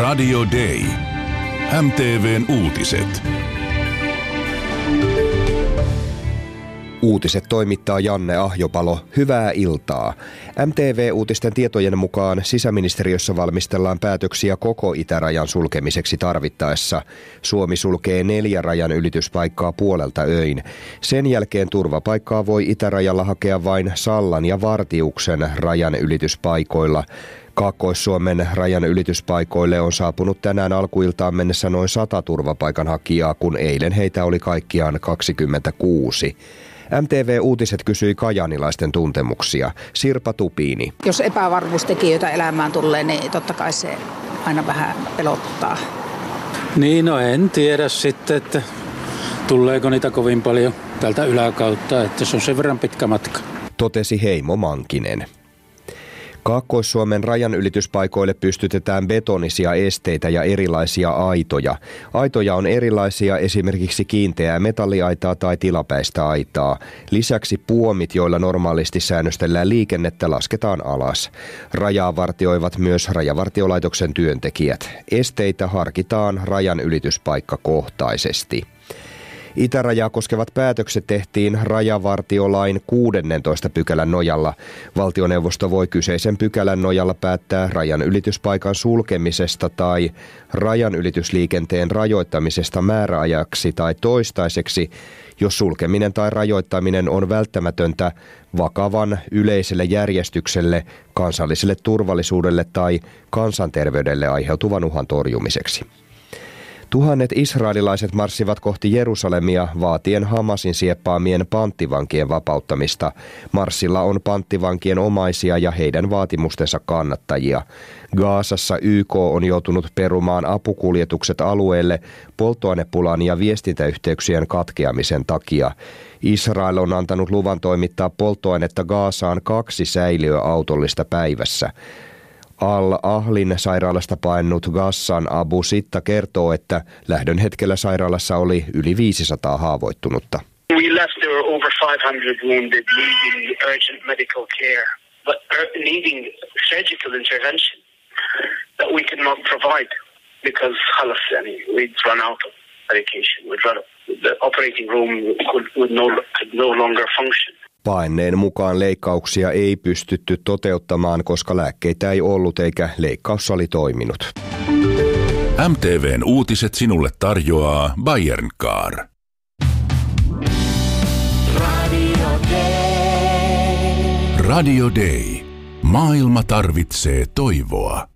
Radio Day. MTV:n uutiset. Uutiset toimittaa Janne Ahjopalo. Hyvää iltaa. MTV-uutisten tietojen mukaan sisäministeriössä valmistellaan päätöksiä koko itärajan sulkemiseksi tarvittaessa. Suomi sulkee 4 rajan ylityspaikkaa puolelta öin. Sen jälkeen turvapaikkaa voi itärajalla hakea vain Sallan ja Vartiuksen rajan ylityspaikoilla. Kaakkois-Suomen rajan ylityspaikoille on saapunut tänään alkuiltaan mennessä noin 100 turvapaikanhakijaa, kun eilen heitä oli kaikkiaan 26. MTV-uutiset kysyi kajaanilaisten tuntemuksia. Sirpa Tupiini. Jos epävarmuustekijöitä elämään tulee, niin totta kai se aina vähän pelottaa. Niin, no en tiedä sitten, että tuleeko niitä kovin paljon tältä yläkautta, että se on sen verran pitkä matka. Totesi Heimo Mankinen. Kaakkois-Suomen rajanylityspaikoille pystytetään betonisia esteitä ja erilaisia aitoja. Aitoja on erilaisia, esimerkiksi kiinteää metalliaitaa tai tilapäistä aitaa. Lisäksi puomit, joilla normaalisti säännöstellään liikennettä, lasketaan alas. Rajaa vartioivat myös Rajavartiolaitoksen työntekijät. Esteitä harkitaan rajanylityspaikkakohtaisesti. Itärajaa koskevat päätökset tehtiin rajavartiolain 16 pykälän nojalla. Valtioneuvosto voi kyseisen pykälän nojalla päättää rajan ylityspaikan sulkemisesta tai rajan ylitysliikenteen rajoittamisesta määräajaksi tai toistaiseksi, jos sulkeminen tai rajoittaminen on välttämätöntä vakavan yleiselle järjestykselle, kansalliselle turvallisuudelle tai kansanterveydelle aiheutuvan uhan torjumiseksi. Tuhannet israelilaiset marssivat kohti Jerusalemia vaatien Hamasin sieppaamien panttivankien vapauttamista. Marssilla on panttivankien omaisia ja heidän vaatimustensa kannattajia. Gazassa YK on joutunut perumaan apukuljetukset alueelle polttoainepulan ja viestintäyhteyksien katkeamisen takia. Israel on antanut luvan toimittaa polttoainetta Gazaan 2 säiliöautollista päivässä. Al-Ahlin sairaalasta paennut Gassan Abu Sitta kertoo, että lähdön hetkellä sairaalassa oli yli 500 haavoittunutta. We left there were over 500 wounded needing urgent medical care, but needing surgical intervention that we could not provide because we'd run out of medication. The operating room could no longer function. Paenneen mukaan leikkauksia ei pystytty toteuttamaan, koska lääkkeitä ei ollut eikä leikkaussali toiminut. MTV:n uutiset sinulle tarjoaa Bayern Car. Radio Day. Maailma tarvitsee toivoa.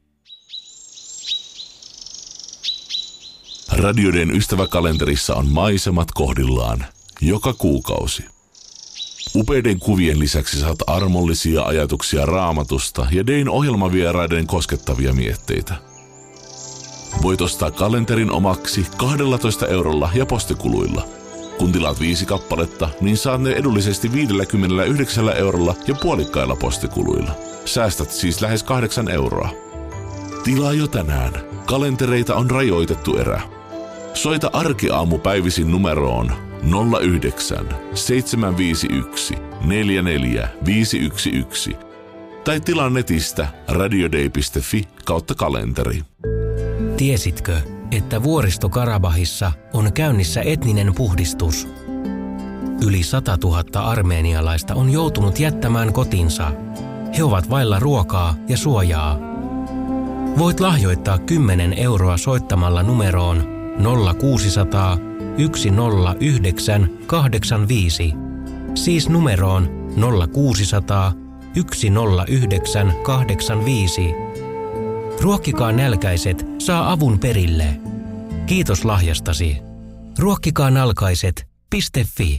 Radio Dayn ystäväkalenterissa on maisemat kohdillaan joka kuukausi. Upeiden kuvien lisäksi saat armollisia ajatuksia Raamatusta ja Dayn ohjelmavieraiden koskettavia mietteitä. Voit ostaa kalenterin omaksi 12 eurolla ja postikuluilla. Kun tilaat 5 kappaletta, niin saat ne edullisesti 59 eurolla ja puolikkailla postikuluilla. Säästät siis lähes 8 euroa. Tilaa jo tänään. Kalentereita on rajoitettu erä. Soita arkiaamupäivisin numeroon 09 751 44 511 tai tilaa netistä radioday.fi/kalenteri. Tiesitkö, että Vuoristo-Karabahissa on käynnissä etninen puhdistus? Yli 100 000 armeenialaista on joutunut jättämään kotinsa. He ovat vailla ruokaa ja suojaa. Voit lahjoittaa 10 euroa soittamalla numeroon 0600 109 85, siis numeroon 0600 109 85. Ruokkikaa nälkäiset, saa avun perille. Kiitos lahjastasi. Ruokkikaanalkaiset.fi.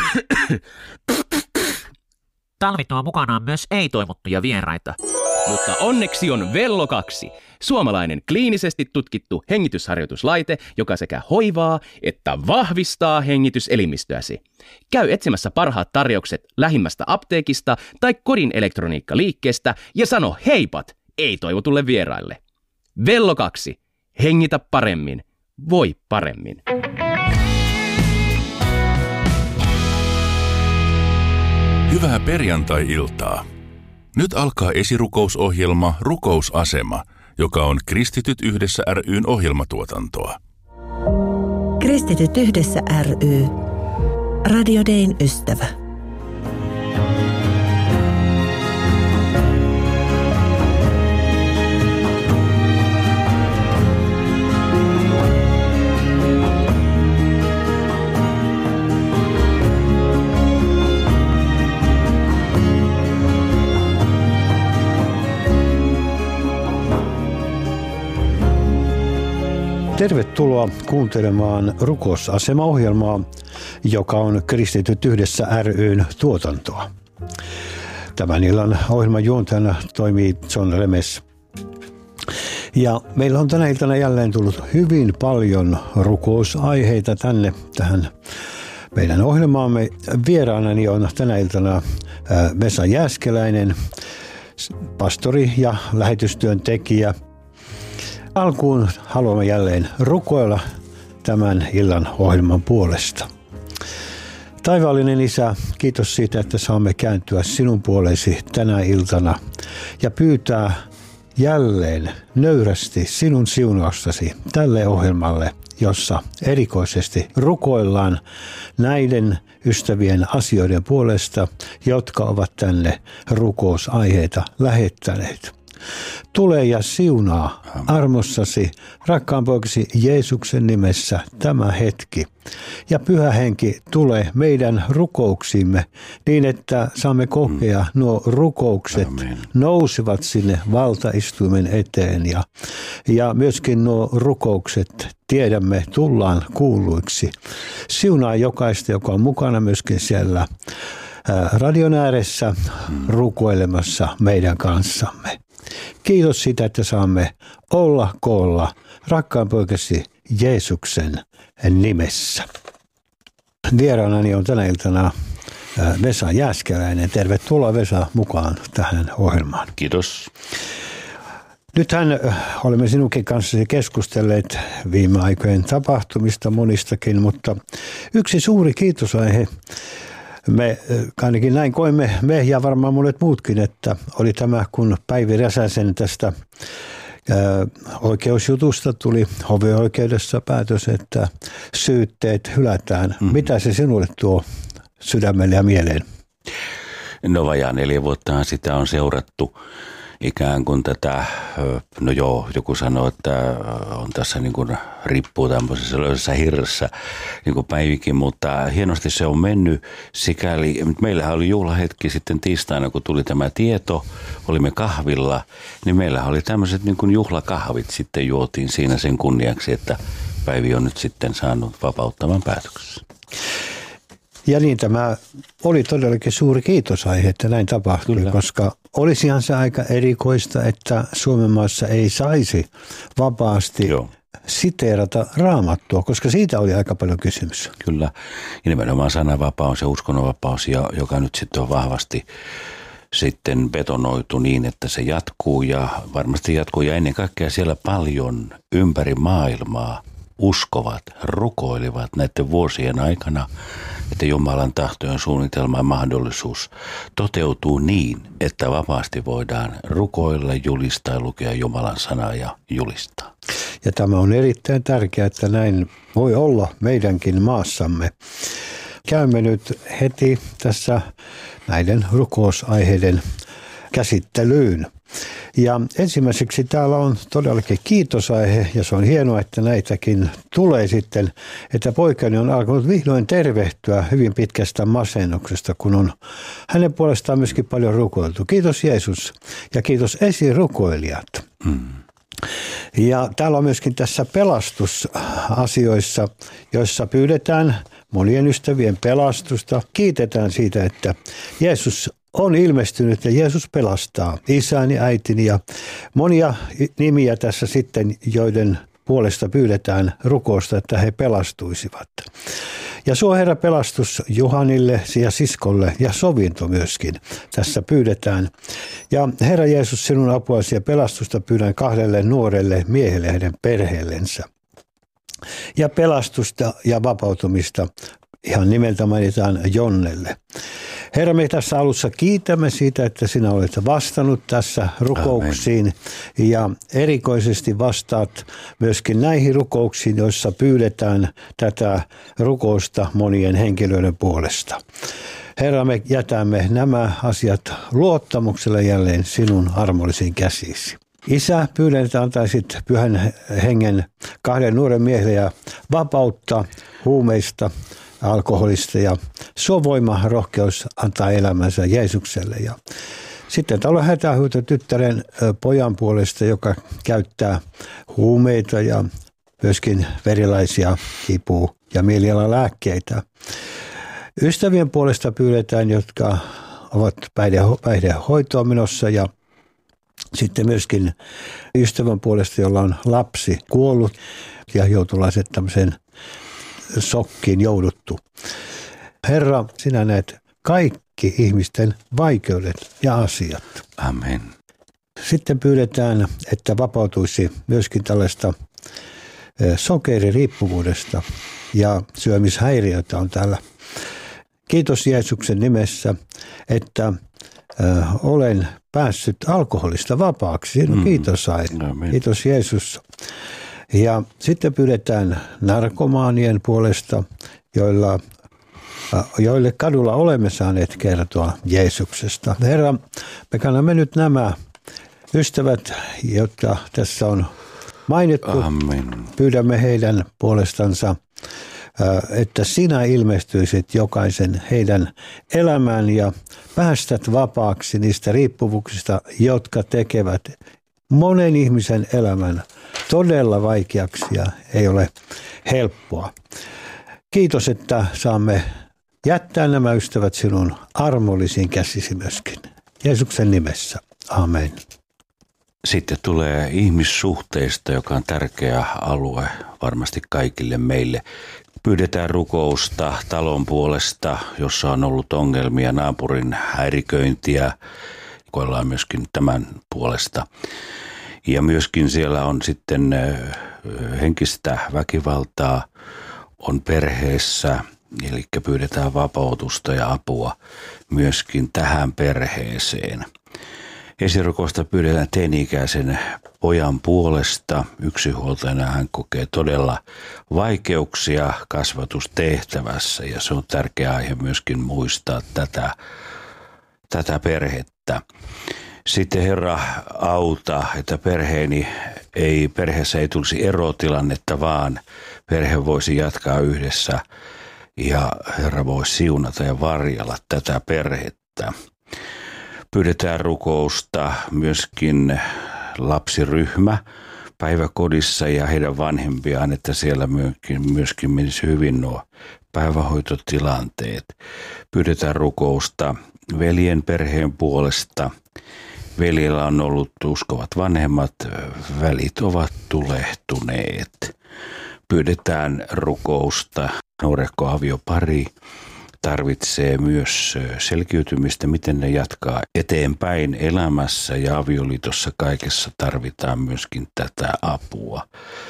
Talvi tuo mukanaan myös ei-toivottuja vieraita. Mutta onneksi on Vello 2, suomalainen kliinisesti tutkittu hengitysharjoituslaite, joka sekä hoivaa että vahvistaa hengityselimistöäsi. Käy etsimässä parhaat tarjoukset lähimmästä apteekista tai kodin elektroniikkaliikkeestä ja sano heipat ei-toivotulle vieraille. Vello 2. Hengitä paremmin. Voi paremmin. Hyvää perjantai-iltaa. Nyt alkaa esirukousohjelma Rukousasema, joka on Kristityt yhdessä ry:n ohjelmatuotantoa. Kristityt yhdessä ry. Radio Dayn ystävä. Tervetuloa kuuntelemaan Rukousasema-ohjelmaa, joka on Kristityt yhdessä ry:n tuotantoa. Tämän illan ohjelman juontajana toimii John Lemes. Ja meillä on tänä iltana jälleen tullut hyvin paljon rukousaiheita tähän meidän ohjelmaamme. Vieraanani on tänä iltana Vesa Jääskeläinen, pastori ja lähetystyöntekijä. Alkuun haluamme jälleen rukoilla tämän illan ohjelman puolesta. Taivaallinen Isä, kiitos siitä, että saamme kääntyä sinun puolesi tänä iltana ja pyytää jälleen nöyrästi sinun siunaustasi tälle ohjelmalle, jossa erikoisesti rukoillaan näiden ystävien asioiden puolesta, jotka ovat tänne rukousaiheita lähettäneet. Tule ja siunaa armossasi, rakkaan poikasi Jeesuksen nimessä tämä hetki. Ja Pyhä Henki, tule meidän rukouksimme niin, että saamme kokea nuo rukoukset nousevat sinne valtaistuimen eteen. Ja myöskin nuo rukoukset tiedämme tullaan kuuluiksi. Siunaa jokaista, joka on mukana myöskin siellä radion ääressä rukoilemassa meidän kanssamme. Kiitos siitä, että saamme olla koolla rakkaan poikasi Jeesuksen nimessä. Vieraanani on tänä iltana Vesa Jääskeläinen. Tervetuloa Vesa mukaan tähän ohjelmaan. Kiitos. Nythän olemme sinunkin kanssasi keskustelleet viime aikojen tapahtumista monistakin, mutta yksi suuri kiitosaihe, me ainakin näin koimme me ja varmaan monet muutkin, että oli tämä, kun Päivi Räsäsen tästä oikeusjutusta tuli hovioikeudessa päätös, että syytteet hylätään. Mitä se sinulle tuo sydämelle ja mieleen? No vajaa 4 vuottahan sitä on seurattu ikään kuin tätä, no joo, joku sanoo, että on tässä niin kuin rippuu tämmöisessä löysässä hirressä, niin kuin Päivikin, mutta hienosti se on mennyt sikäli. Meillähän oli juhlahetki sitten tiistaina, kun tuli tämä tieto, olimme kahvilla, niin meillähän oli tämmöiset niin kuin juhlakahvit sitten juotiin siinä sen kunniaksi, että Päivi on nyt sitten saanut vapauttavan päätöksen. Ja niin, tämä oli todellakin suuri kiitosaihe, että näin tapahtui, kyllä, koska olisihan se aika erikoista, että Suomen maassa ei saisi vapaasti siteerata Raamattua, koska siitä oli aika paljon kysymys. Kyllä, ja nimenomaan sananvapaus ja uskonnonvapaus, joka nyt sitten on vahvasti sitten betonoitu niin, että se jatkuu ja varmasti jatkuu. Ja ennen kaikkea siellä paljon ympäri maailmaa uskovat, rukoilivat näiden vuosien aikana, että Jumalan tahtojen suunnitelma ja mahdollisuus toteutuu niin, että vapaasti voidaan rukoilla, julistaa, lukea Jumalan sanaa ja julistaa. Ja tämä on erittäin tärkeää, että näin voi olla meidänkin maassamme. Käymme nyt heti tässä näiden rukousaiheiden käsittelyyn. Ja ensimmäiseksi täällä on todellakin kiitosaihe, ja se on hienoa, että näitäkin tulee sitten, että poikani on alkanut vihdoin tervehtyä hyvin pitkästä masennuksesta, kun on hänen puolestaan myöskin paljon rukoiltu. Kiitos Jeesus ja kiitos esirukoilijat. Ja täällä on myöskin tässä pelastusasioissa, joissa pyydetään monien ystävien pelastusta. Kiitetään siitä, että Jeesus on ilmestynyt ja Jeesus pelastaa isäni, äitini ja monia nimiä tässä sitten, joiden puolesta pyydetään rukousta, että he pelastuisivat. Ja suo Herra pelastus Juhanille ja siskolle ja sovinto myöskin tässä pyydetään. Ja Herra Jeesus, sinun apuasi ja pelastusta pyydän 2 nuorelle miehelle heidän perheellensä. Ja pelastusta ja vapautumista ihan nimeltä mainitaan Jonnelle. Herra, me tässä alussa kiitämme siitä, että sinä olet vastannut tässä rukouksiin. Amen. Ja erikoisesti vastaat myöskin näihin rukouksiin, joissa pyydetään tätä rukousta monien henkilöiden puolesta. Herra, me jätämme nämä asiat luottamuksella jälleen sinun armollisiin käsisi. Isä, pyydän, että antaisit Pyhän Hengen 2 nuoren miehen ja vapautta huumeista, alkoholista ja suo voima, rohkeus antaa elämänsä Jeesukselle. Ja sitten täällä on hätähuuto tyttären pojan puolesta, joka käyttää huumeita ja myöskin verilaisia kipu- ja mielialalääkkeitä. Ystävien puolesta pyydetään, jotka ovat päihdehoitoon menossa ja sitten myöskin ystävän puolesta, jolla on lapsi kuollut ja joutulaiset tämmöiseen sokkiin jouduttu. Herra, sinä näet kaikki ihmisten vaikeudet ja asiat. Amen. Sitten pyydetään, että vapautuisi myöskin tällaista sokeririippuvuudesta ja syömishäiriöitä on täällä. Kiitos Jeesuksen nimessä, että olen päässyt alkoholista vapaaksi. Kiitos Aina. Kiitos Jeesus. Ja sitten pyydetään narkomaanien puolesta, joille kadulla olemme saaneet kertoa Jeesuksesta. Herra, me kannamme nyt nämä ystävät, jotka tässä on mainittu. Amen. Pyydämme heidän puolestansa, että sinä ilmestyisit jokaisen heidän elämään ja päästät vapaaksi niistä riippuvuuksista, jotka tekevät monen ihmisen elämän todella vaikeaksi ja ei ole helppoa. Kiitos, että saamme jättää nämä ystävät sinun armollisiin käsisi myöskin. Jeesuksen nimessä. Amen. Sitten tulee ihmissuhteista, joka on tärkeä alue varmasti kaikille meille. Pyydetään rukousta talon puolesta, jossa on ollut ongelmia, naapurin häiriköintiä. Koellaan myöskin tämän puolesta. Ja myöskin siellä on sitten henkistä väkivaltaa, on perheessä, eli pyydetään vapautusta ja apua myöskin tähän perheeseen. Esirukousta pyydetään teini-ikäisen pojan puolesta. Yksinhuoltajana hän kokee todella vaikeuksia kasvatustehtävässä ja se on tärkeä aihe myöskin muistaa tätä perhettä. Sitten Herra auta, että perheessä ei tulisi erotilannetta, vaan perhe voisi jatkaa yhdessä ja Herra voisi siunata ja varjella tätä perhettä. Pyydetään rukousta myöskin lapsiryhmä päiväkodissa ja heidän vanhempiaan, että siellä myöskin menisi hyvin nuo päivähoitotilanteet. Pyydetään rukousta veljen perheen puolesta. Veljellä on ollut uskovat vanhemmat, välit ovat tulehtuneet. Pyydetään rukousta, nuorehko aviopari tarvitsee myös selkiytymistä, miten ne jatkaa eteenpäin elämässä ja avioliitossa kaikessa tarvitaan myöskin tätä apua.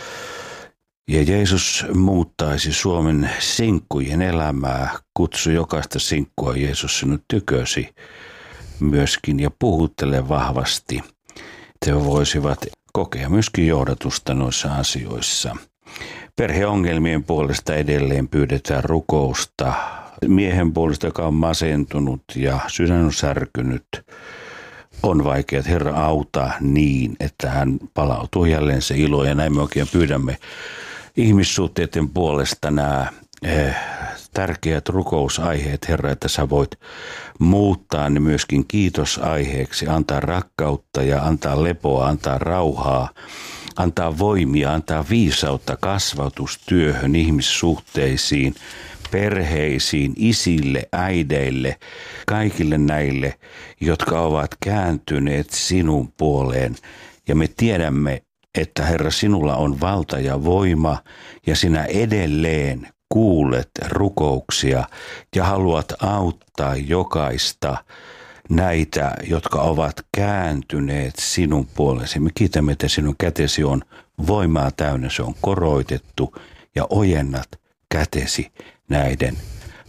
Ja Jeesus muuttaisi Suomen sinkkujen elämää, kutsu jokaista sinkkua Jeesus sinun tykösi myöskin ja puhuttele vahvasti. Te voisivat kokea myöskin johdatusta noissa asioissa. Perheongelmien puolesta edelleen pyydetään rukousta. Miehen puolesta, joka on masentunut ja sydän on särkynyt, on vaikea, että Herra auta niin, että hän palautuu jälleen se ilo. Ja näin me oikein pyydämme ihmissuhteiden puolesta nämä tärkeät rukousaiheet, Herra, että sä voit muuttaa ne myöskin kiitosaiheeksi, antaa rakkautta ja antaa lepoa, antaa rauhaa, antaa voimia, antaa viisautta kasvatustyöhön, ihmissuhteisiin, perheisiin, isille, äideille, kaikille näille, jotka ovat kääntyneet sinun puoleen. Ja me tiedämme, että Herra, sinulla on valta ja voima ja sinä edelleen kuulet rukouksia ja haluat auttaa jokaista näitä, jotka ovat kääntyneet sinun puolesi. Me kiitämme, että sinun kätesi on voimaa täynnä, se on koroitettu ja ojennat kätesi näiden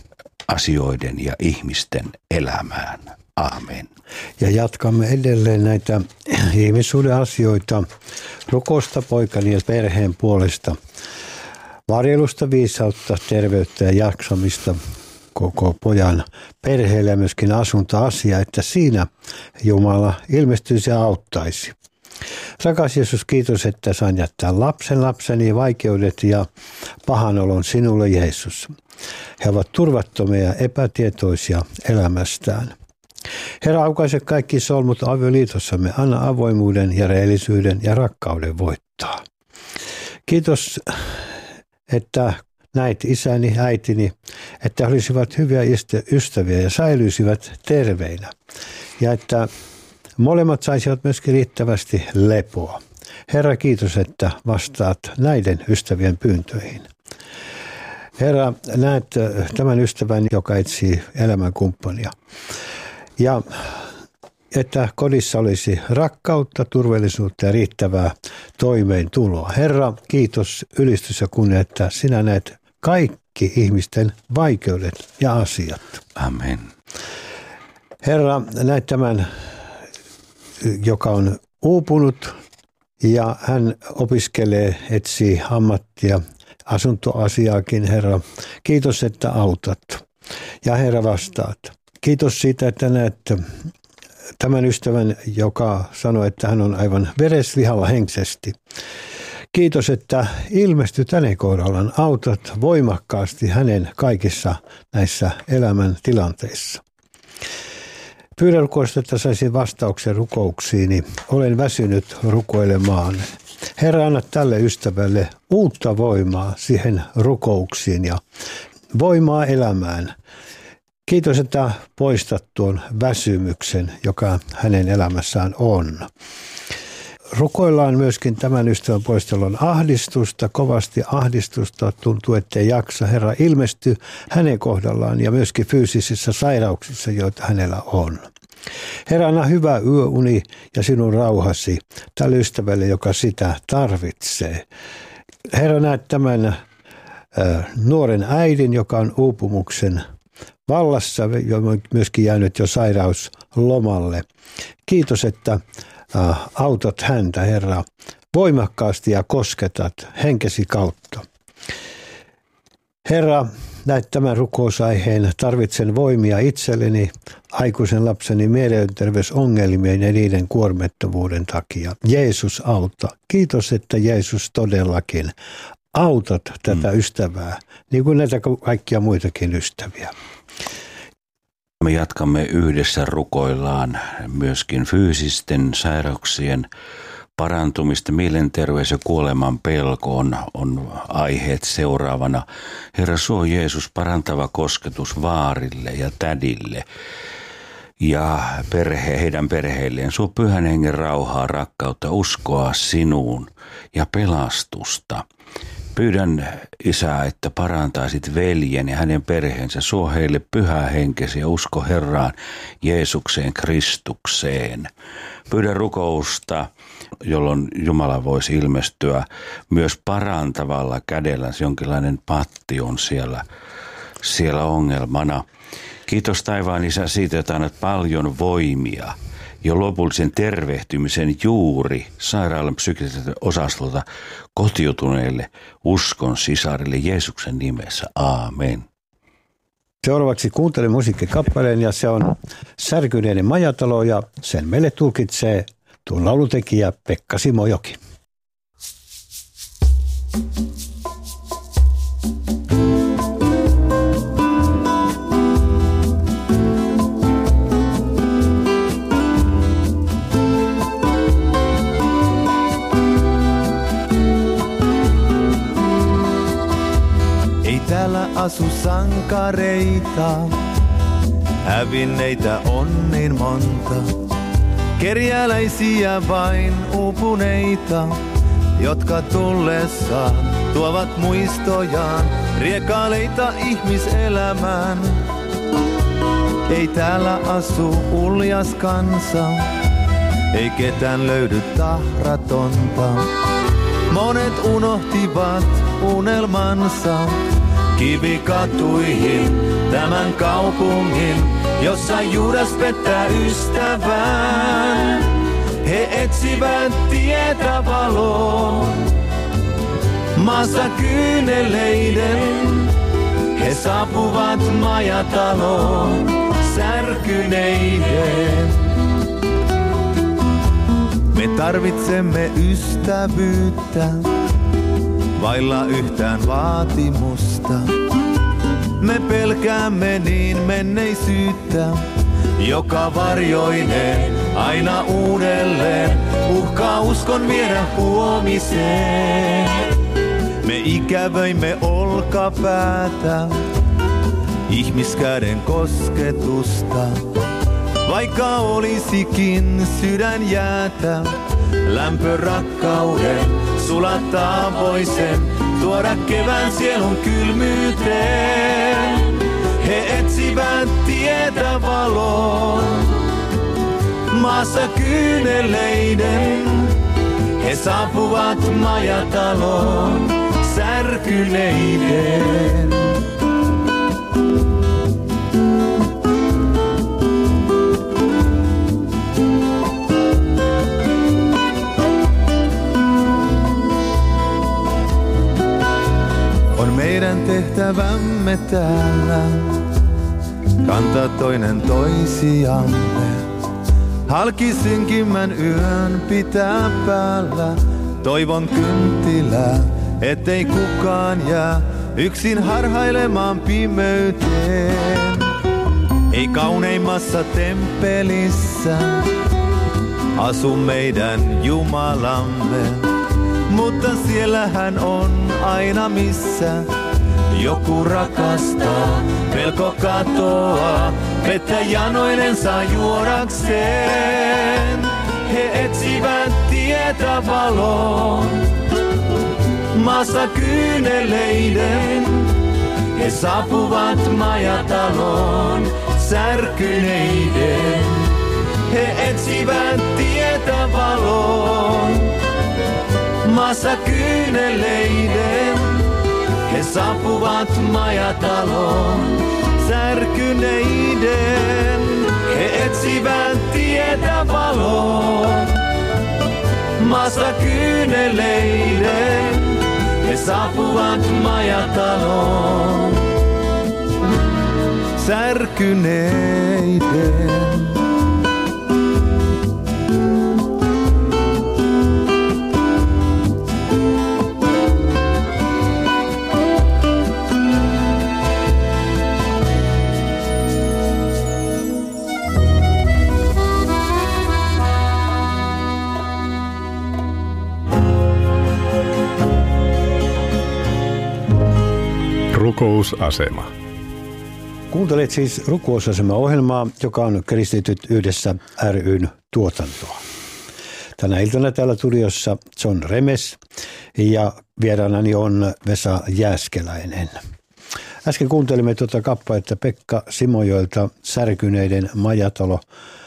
asioiden ja ihmisten elämään. Aamen. Ja jatkamme edelleen näitä ihmissuuden asioita rukousta poikani ja perheen puolesta. Varjelusta, viisautta, terveyttä ja jaksamista koko pojan perheelle ja myöskin asuntoasia, että siinä Jumala ilmestyisi ja auttaisi. Rakas Jeesus, kiitos, että saan jättää lapseni vaikeudet ja pahan olon sinulle, Jeesus. He ovat turvattomia ja epätietoisia elämästään. Herra, aukaise kaikki solmut avioliitossamme, anna avoimuuden ja rehellisyyden ja rakkauden voittaa. Kiitos, että näit isäni, äitini, että olisivat hyviä ystäviä ja säilyisivät terveinä. Ja että molemmat saisivat myöskin riittävästi lepoa. Herra, kiitos, että vastaat näiden ystävien pyyntöihin. Herra, näet tämän ystävän, joka etsii elämänkumppania. Ja että kodissa olisi rakkautta, turvallisuutta ja riittävää toimeentuloa. Herra, kiitos, ylistys ja kunnia, että sinä näet kaikki ihmisten vaikeudet ja asiat. Amen. Herra, näet tämän, joka on uupunut ja hän opiskelee, etsii ammattia, asuntoasiaakin. Herra, kiitos, että autat ja Herra vastaat. Kiitos siitä, että näet tämän ystävän, joka sanoi, että hän on aivan vereslihalla henkisesti. Kiitos, että ilmestyt hänen kohdallaan, autat voimakkaasti hänen kaikissa näissä elämän tilanteissa. Pyydän rukousta, että saisin vastauksen rukouksiini. Olen väsynyt rukoilemaan. Herra, anna tälle ystävälle uutta voimaa siihen rukouksiin ja voimaa elämään. Kiitos, että poistat tuon väsymyksen, joka hänen elämässään on. Rukoillaan myöskin tämän ystävän poistelun ahdistusta, kovasti ahdistusta, tuntuu, ettei jaksa. Herra, ilmesty hänen kohdallaan ja myöskin fyysisissä sairauksissa, joita hänellä on. Herra, anna hyvä yöuni ja sinun rauhasi tälle ystävälle, joka sitä tarvitsee. Herra, näet tämän nuoren äidin, joka on uupumuksen vallassa, myöskin jäänyt jo sairauslomalle. Kiitos, että autat häntä, Herra, voimakkaasti ja kosketat henkesi kautta. Herra, näet tämän rukousaiheen, tarvitsen voimia itselleni, aikuisen lapseni mielenterveysongelmien ja niiden kuormittavuuden takia. Jeesus, auta. Kiitos, että Jeesus todellakin autat tätä ystävää, niin kuin näitä kaikkia muitakin ystäviä. Me jatkamme yhdessä, rukoillaan myöskin fyysisten sairauksien parantumista. Mielenterveys ja kuoleman pelko on aiheet seuraavana. Herra, suo Jeesus parantava kosketus vaarille ja tädille ja heidän perheilleen. Suo Pyhän Hengen rauhaa, rakkautta, uskoa sinuun ja pelastusta. Pyydän, Isä, että parantaisit veljen ja hänen perheensä. Suo heille pyhää henkesi ja usko Herraan Jeesukseen Kristukseen. Pyydän rukousta, jolloin Jumala voisi ilmestyä myös parantavalla kädellä. Jonkinlainen patti on siellä ongelmana. Kiitos taivaan Isä siitä, että annat paljon voimia jo lopullisen tervehtymisen juuri sairaalan psykiatrisesta osastolta kotiutuneille uskon sisarille Jeesuksen nimessä. Aamen. Seuraavaksi kuuntelen musiikkikappaleen ja se on Särkyneiden majatalo ja sen meille tulkitsee tuon laulutekijä Pekka Simojoki. Täällä asu sankareita, hävinneitä on niin monta. Kerjäläisiä vain uupuneita, jotka tullessaan tuovat muistojaan riekaaleita ihmiselämään. Ei täällä asu uljas kansa, ei ketään löydy tahratonta. Monet unohtivat unelmansa kivikatuihin tämän kaupungin, jossa Judas pettää ystävän. He etsivät tietä valoon, maassa kyyneleiden. He saapuvat majataloon särkyneiden. Me tarvitsemme ystävyyttä, vailla yhtään vaatimusta. Me pelkäämme niin menneisyyttä, joka varjoineen aina uudelleen uhkaa uskon viedä huomiseen. Me ikävöimme olkapäätä, ihmiskäden kosketusta. Vaikka olisikin sydän jäätä, lämpö rakkauden sulattaa voi sen, tuoda kevään sielun kylmyyteen. He etsivät tietä valoon, maassa kyyneleiden. He saapuvat majataloon särkyneiden. On meidän tehtävämme täällä kantaa toinen toisiamme. Halki synkimmän yön pitää päällä toivon kynttilää, ettei kukaan jää yksin harhailemaan pimeyteen. Ei kauneimmassa temppelissä asu meidän Jumalamme, mutta siellä hän on aina missä joku rakastaa. Pelko katoaa, vettä janoinen saa juodakseen. He etsivät tietä valoon, maassa kyyneleiden. He saapuvat majataloon särkyneiden. He etsivät tietä valoon, maassa kyyneleiden. He saapuvat majataloon särkyneiden. He etsivät tietä valoon, maassa kyyneleiden. He saapuvat majataloon särkyneiden. Rukousasema. Kuuntelet siis Rukousasema-ohjelmaa, joka on Kristityt yhdessä ry:n tuotantoa. Tänä iltana täällä studiossa John Remes ja vieraanani on Vesa Jääskeläinen. Äsken kuuntelimme kappaletta Pekka Simojoelta Särkyneiden majatalo.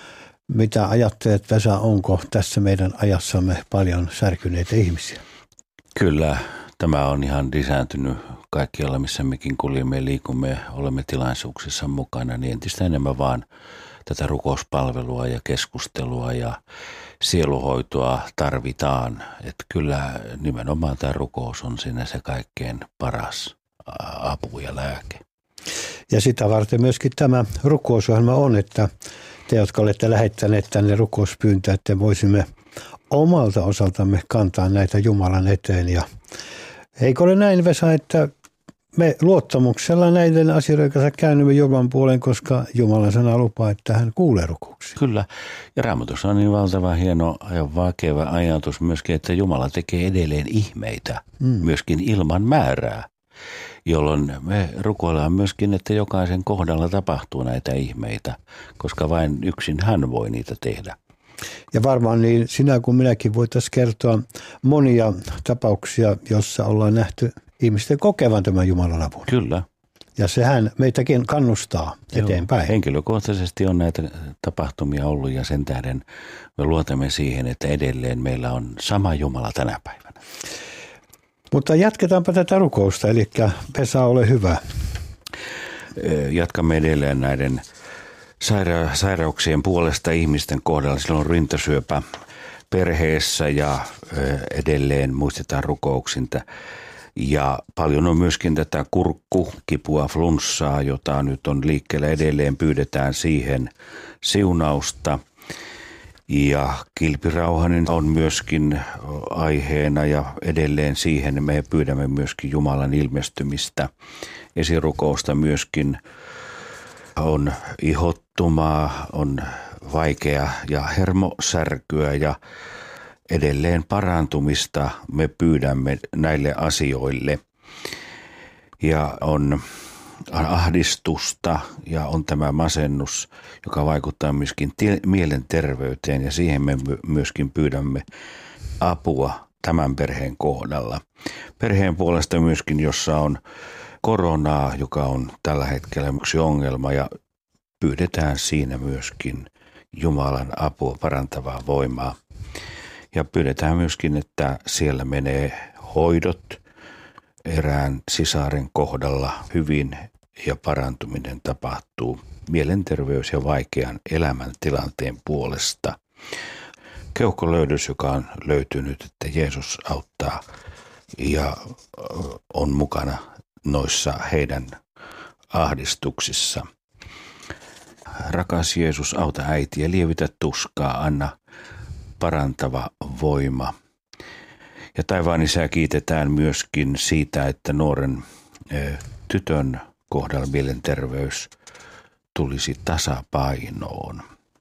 Mitä ajattelet, Vesa, onko tässä meidän ajassamme paljon särkyneitä ihmisiä? Kyllä, tämä on ihan lisääntynyt kaikkialla, missä mekin kuljemme, liikumme, olemme tilaisuuksissa mukana, niin entistä enemmän vaan tätä rukouspalvelua ja keskustelua ja sieluhoitoa tarvitaan. Että kyllä nimenomaan tämä rukous on siinä se kaikkein paras apu ja lääke. Ja sitä varten myöskin tämä rukousohjelma on, että te, jotka olette lähettäneet tänne rukouspyyntöä, että voisimme omalta osaltamme kantaa näitä Jumalan eteen. Ja eikö ole näin, Vesa, että me luottamuksella näiden asioiden kanssa käännymme Jumalan puoleen, koska Jumalan sana lupaa, että hän kuulee rukouksia. Kyllä. Ja Raamatussa on niin valtavan hieno ja vakeva ajatus myöskin, että Jumala tekee edelleen ihmeitä myöskin ilman määrää, jolloin me rukoillaan myöskin, että jokaisen kohdalla tapahtuu näitä ihmeitä, koska vain yksin hän voi niitä tehdä. Ja varmaan niin sinä kuin minäkin voitaisiin kertoa monia tapauksia, jossa ollaan nähty ihmisten kokevan tämän Jumalan avun. Kyllä. Ja sehän meitäkin kannustaa eteenpäin. Henkilökohtaisesti on näitä tapahtumia ollut ja sen tähden me luotamme siihen, että edelleen meillä on sama Jumala tänä päivänä. Mutta jatketaanpa tätä rukousta, eli Vesa, ole hyvä. Jatkamme edelleen näiden sairauksien puolesta ihmisten kohdalla. Silloin on rintasyöpä perheessä ja edelleen muistetaan rukouksinta. Ja paljon on myöskin tätä kurkkukipua, flunssaa, jota nyt on liikkeellä edelleen. Pyydetään siihen siunausta. Ja kilpirauhanen on myöskin aiheena ja edelleen siihen me pyydämme myöskin Jumalan ilmestymistä. Esirukousta myöskin on ihottumaa, on vaikea ja hermosärkyä ja edelleen parantumista me pyydämme näille asioille. Ja on ahdistusta ja on tämä masennus, joka vaikuttaa myöskin mielenterveyteen ja siihen me myöskin pyydämme apua tämän perheen kohdalla. Perheen puolesta myöskin, jossa on koronaa, joka on tällä hetkellä yksi ongelma ja pyydetään siinä myöskin Jumalan apua, parantavaa voimaa. Ja pyydetään myöskin, että siellä menee hoidot erään sisaren kohdalla hyvin ja parantuminen tapahtuu mielenterveys- ja vaikean elämäntilanteen puolesta. Keuhkolöydys, joka on löytynyt, että Jeesus auttaa ja on mukana noissa heidän ahdistuksissa. Rakas Jeesus, auta äitiä, lievitä tuskaa, anna parantava voima. Ja taivaan Isä, kiitetään myöskin siitä, että nuoren tytön kohdalla mielenterveys tulisi tasapainoon.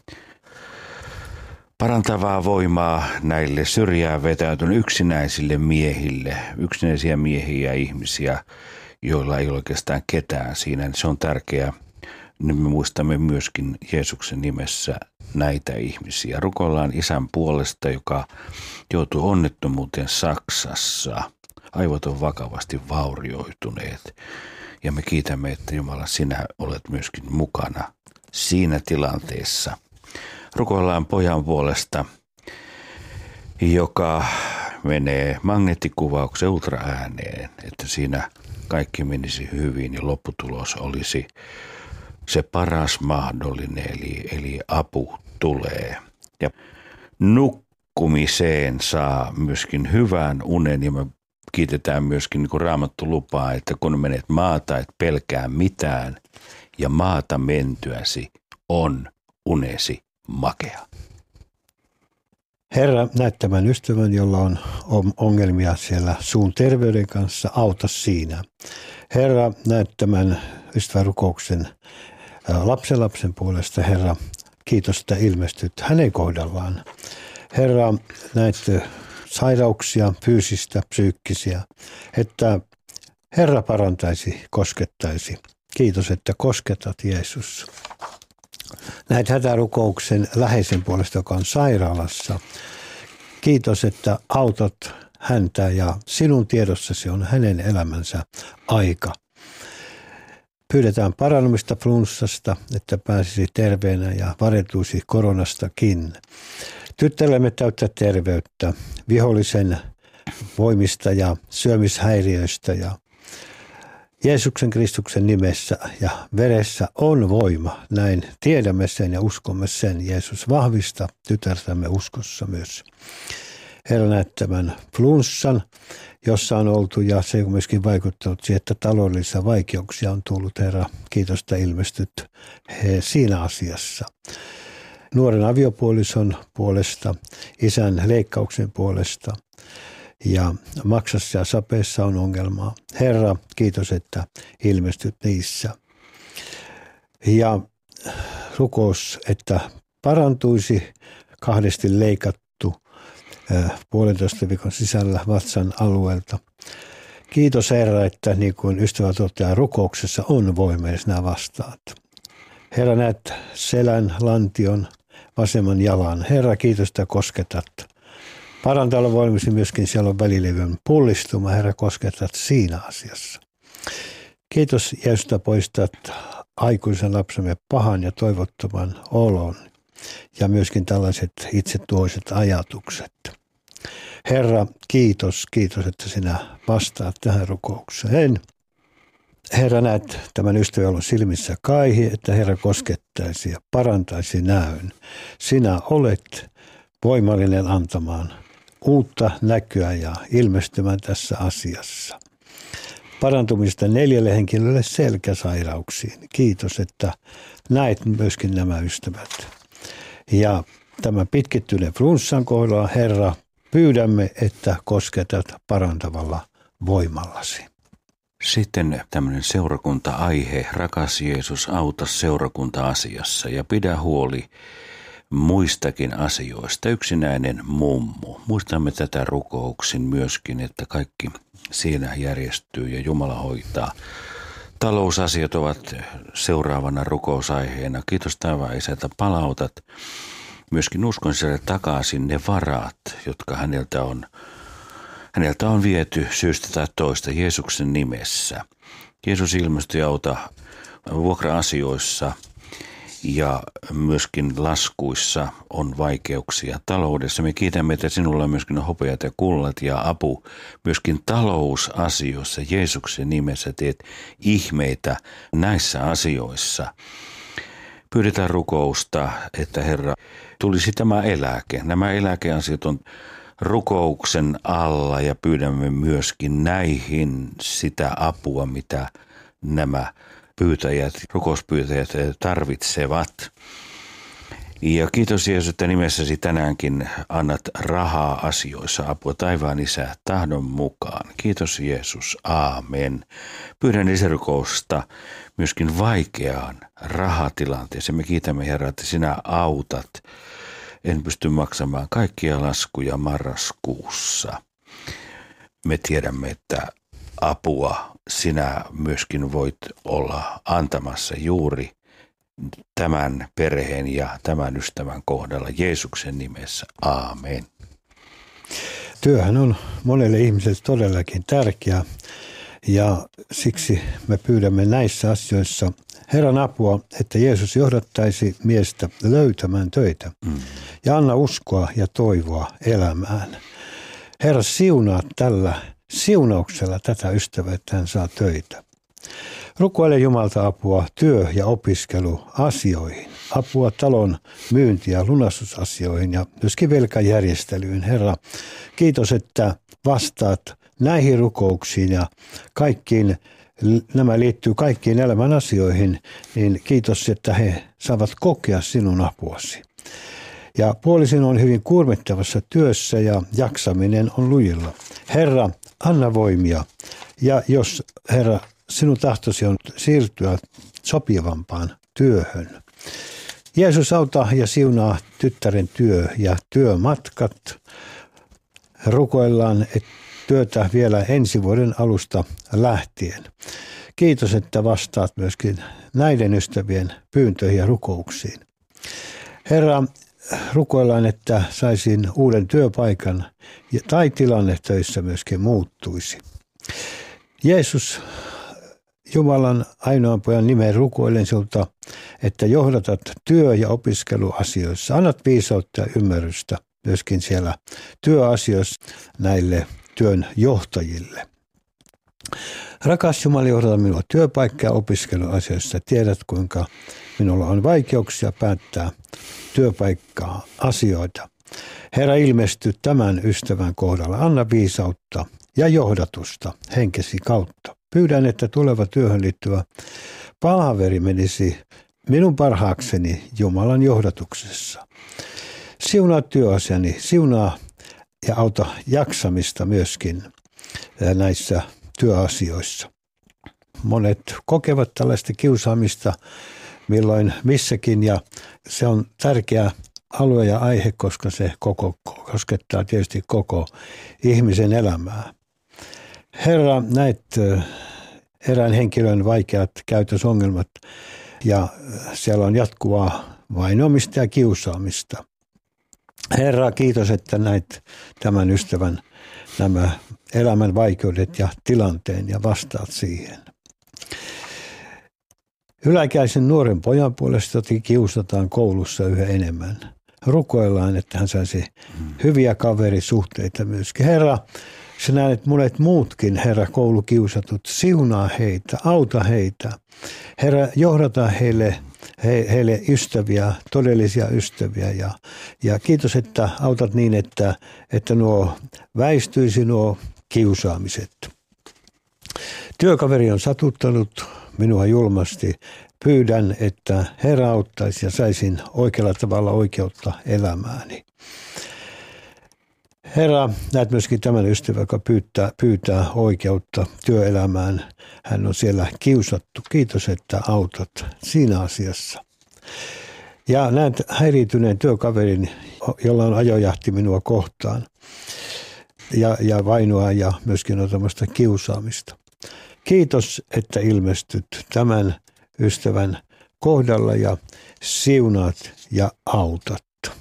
Parantavaa voimaa näille syrjään vetäytyneille yksinäisille miehille, yksinäisiä miehiä ja ihmisiä, joilla ei ole oikeastaan ketään siinä. Se on tärkeää. Nyt me muistamme myöskin Jeesuksen nimessä näitä ihmisiä. Rukoillaan Isän puolesta, joka joutui onnettomuuteen Saksassa. Aivot on vakavasti vaurioituneet. Ja me kiitämme, että Jumala, sinä olet myöskin mukana siinä tilanteessa. Rukoillaan pojan puolesta, joka menee magneettikuvauksen ultraääneen, että siinä kaikki menisi hyvin ja lopputulos olisi se paras mahdollinen, eli apu tulee. Ja nukkumiseen saa myöskin hyvän unen ja me kiitetään myöskin, niin kuin Raamattu lupaa, että kun menet maata, et pelkää mitään ja maata mentyäsi on unesi makea. Herra, näet tämän ystävän, jolla on ongelmia siellä suun terveyden kanssa, auta siinä. Herra, näet tämän ystävän rukouksen lapsenlapsen puolesta. Herra, kiitos, että ilmestyt hänen kohdallaan. Herra, näet sairauksia, fyysistä, psyykkisiä, että Herra parantaisi, koskettaisi. Kiitos, että kosketat, Jeesus. Näet hätärukouksen läheisen puolesta, joka on sairaalassa. Kiitos, että autat häntä ja sinun tiedossasi on hänen elämänsä aika. Pyydetään parannumista flunssasta, että pääsisi terveenä ja vareltuisi koronastakin. Tyttäremme täyttä terveyttä vihollisen voimista ja syömishäiriöistä ja Jeesuksen Kristuksen nimessä ja veressä on voima. Näin tiedämme sen ja uskomme sen. Jeesus, vahvista tytärtämme uskossa myös. Herra, näet tämän flunssan, jossa on oltu ja se on myöskin vaikuttanut siihen, että taloudellisia vaikeuksia on tullut. Herra, kiitos, että ilmestyt siinä asiassa. Nuoren aviopuolison puolesta, isän leikkauksen puolesta ja maksassa ja sapeessa on ongelmaa. Herra, kiitos, että ilmestyt niissä. Ja rukous, että parantuisi 2 leikattu 1,5 viikon sisällä vatsan alueelta. Kiitos Herra, että niin kuin ystävä toteaa, rukouksessa on voima, jos nämä vastaat. Herra, näet selän, lantion, vasemman jalan. Herra, kiitos, että kosketat. Parantalla voimisi myöskin siellä on välilevyn pullistuma. Herra, kosketat siinä asiassa. Kiitos, Jeesus, että poistat aikuisen lapsemme pahan ja toivottoman olon ja myöskin tällaiset itsetuhoiset ajatukset. Herra, kiitos, että sinä vastaat tähän rukoukseen. Herra, näet tämän ystävän silmissä kaihi, että Herra koskettaisi ja parantaisi näön. Sinä olet voimallinen antamaan uutta näkyä ja ilmestymään tässä asiassa. Parantumista 4 henkilölle selkäsairauksiin. Kiitos, että näet myöskin nämä ystävät. Ja tämä pitkittyneen flunssan kohdalla, Herra, pyydämme, että kosketat parantavalla voimallasi. Sitten tämmöinen seurakunta-aihe, rakas Jeesus, auta seurakunta-asiassa ja pidä huoli muistakin asioista. Yksinäinen mummu. Muistamme tätä rukouksin myöskin, että kaikki siinä järjestyy ja Jumala hoitaa. Talousasiat ovat seuraavana rukousaiheena. Kiitos taivaan Isä, että palautat myöskin uskonsille takaisin ne varat, jotka häneltä on viety syystä tai toista Jeesuksen nimessä. Jeesus ilmestyi auta vuokra-asioissa ja myöskin laskuissa on vaikeuksia taloudessa. Me kiitämme, että sinulla on myöskin hopeat ja kullat ja apu myöskin talousasioissa. Jeesuksen nimessä teet ihmeitä näissä asioissa. Pyydetään rukousta, että Herra tulisi tämä eläke. Nämä eläkeasiat on rukouksen alla ja pyydämme myöskin näihin sitä apua, mitä nämä rukouspyytäjät tarvitsevat. Ja kiitos Jeesus, että nimessäsi tänäänkin annat rahaa asioissa apua taivaan Isä tahdon mukaan. Kiitos Jeesus, aamen. Pyydän lisärukousta myöskin vaikeaan rahatilanteeseen. Me kiitämme Herra, että sinä autat. En pysty maksamaan kaikkia laskuja marraskuussa. Me tiedämme, että apua sinä myöskin voit olla antamassa juuri tämän perheen ja tämän ystävän kohdalla Jeesuksen nimessä. Aamen. Työhän on monelle ihmiselle todellakin tärkeä ja siksi me pyydämme näissä asioissa Herran apua, että Jeesus johdattaisi miestä löytämään töitä ja anna uskoa ja toivoa elämään. Herra, siunaa tällä siunauksella tätä ystävää, että hän saa töitä. Rukoile Jumalta apua työ- ja opiskeluasioihin, apua talon myynti- ja lunastusasioihin ja myöskin velkajärjestelyyn. Herra, kiitos, että vastaat näihin rukouksiin ja kaikkiin. Nämä liittyy kaikkiin elämän asioihin, niin kiitos, että he saavat kokea sinun apuasi. Ja puolisin on hyvin kuormittavassa työssä ja jaksaminen on lujilla. Herra, anna voimia. Ja jos, Herra, sinun tahtosi on siirtyä sopivampaan työhön. Jeesus, auta ja siunaa tyttären työ ja työmatkat. Rukoillaan, että työtä vielä ensi vuoden alusta lähtien. Kiitos, että vastaat myöskin näiden ystävien pyyntöihin ja rukouksiin. Herra, rukoillaan, että saisin uuden työpaikan tai tilanne töissä myöskin muuttuisi. Jeesus, Jumalan ainoan pojan nimeen rukoilen sinulta, että johdatat työ- ja opiskeluasioissa. Annat viisautta ja ymmärrystä myöskin siellä työasioissa näille työn johtajille. Rakas Jumala, johdata minua työpaikka- ja opiskeluasioissa. Tiedät, kuinka minulla on vaikeuksia päättää työpaikkaa asioita. Herra, ilmesty tämän ystävän kohdalla. Anna viisautta ja johdatusta henkesi kautta. Pyydän, että tuleva työhön liittyvä palaveri menisi minun parhaakseni Jumalan johdatuksessa. Siunaa työasiani, siunaa ja auta jaksamista myöskin näissä työasioissa. Monet kokevat tällaista kiusaamista milloin missäkin ja se on tärkeä alue ja aihe, koska se koskettaa tietysti koko ihmisen elämää. Herra, näet erään henkilön vaikeat käytösongelmat ja siellä on jatkuvaa vainoamista ja kiusaamista. Herra, kiitos, että näit tämän ystävän nämä elämän vaikeudet ja tilanteen ja vastaat siihen. Yläikäisen nuoren pojan puolesta kiusataan koulussa yhä enemmän. rukoillaan, että hän saisi hyviä kaverisuhteita myöskin. Herra, sä näet monet muutkin, Herra, koulukiusatut, siunaa heitä, auta heitä. Herra, johdata heille ystäviä, todellisia ystäviä ja kiitos, että autat niin, että nuo väistyisi nuo kiusaamiset. Työkaveri on satuttanut minua julmasti. Pyydän, että Herra auttaisi ja saisin oikealla tavalla oikeutta elämääni. Herra, näet myöskin tämän ystävän, joka pyytää oikeutta työelämään. Hän on siellä kiusattu. Kiitos, että autat siinä asiassa. Ja näet häiriintyneen työkaverin, jolla on ajojahti minua kohtaan. Ja vainoa ja myöskin otamasta kiusaamista. Kiitos, että ilmestyt tämän ystävän kohdalla ja siunaat ja autat.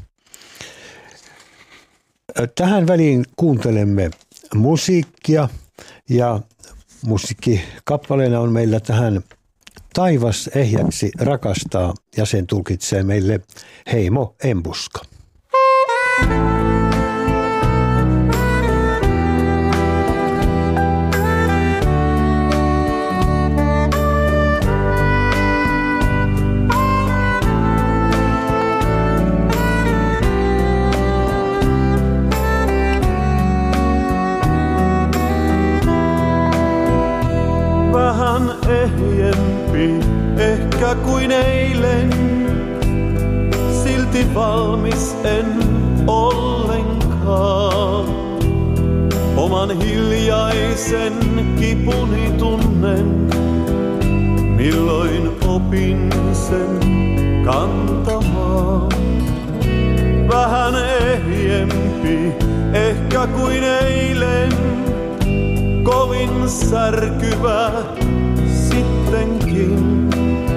Tähän väliin kuuntelemme musiikkia ja musiikkikappaleena on meillä tähän Taivas ehjäksi rakastaa ja sen tulkitsee meille Heimo Embuska. Ehjempi ehkä kuin eilen, silti valmis en ollenkaan. Oman hiljaisen kipuni tunnen, milloin opin sen kantamaan. Vähän ehjempi ehkä kuin eilen, kovin särkyvä sittenkin.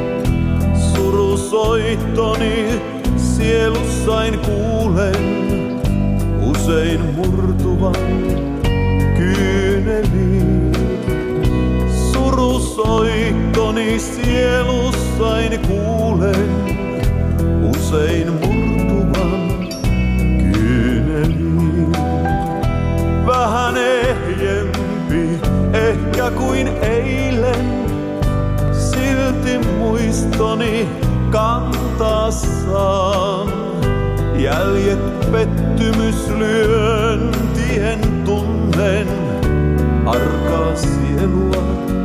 Surusoittoni sielussain kuulen, usein murtuvan kyyneliin. Surusoittoni sielussain kuulen, usein murtuvan kyyneliin. Vähän ehjempi ehkä kuin eilen, silti muistoni kantassaan. Jäljet pettymyslyöntien tunnen, arkaa sielua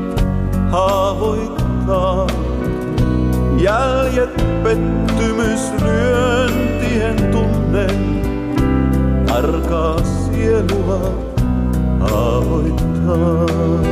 haavoittaa. Jäljet pettymyslyöntien tunnen, arkaa sielua haavoittaa.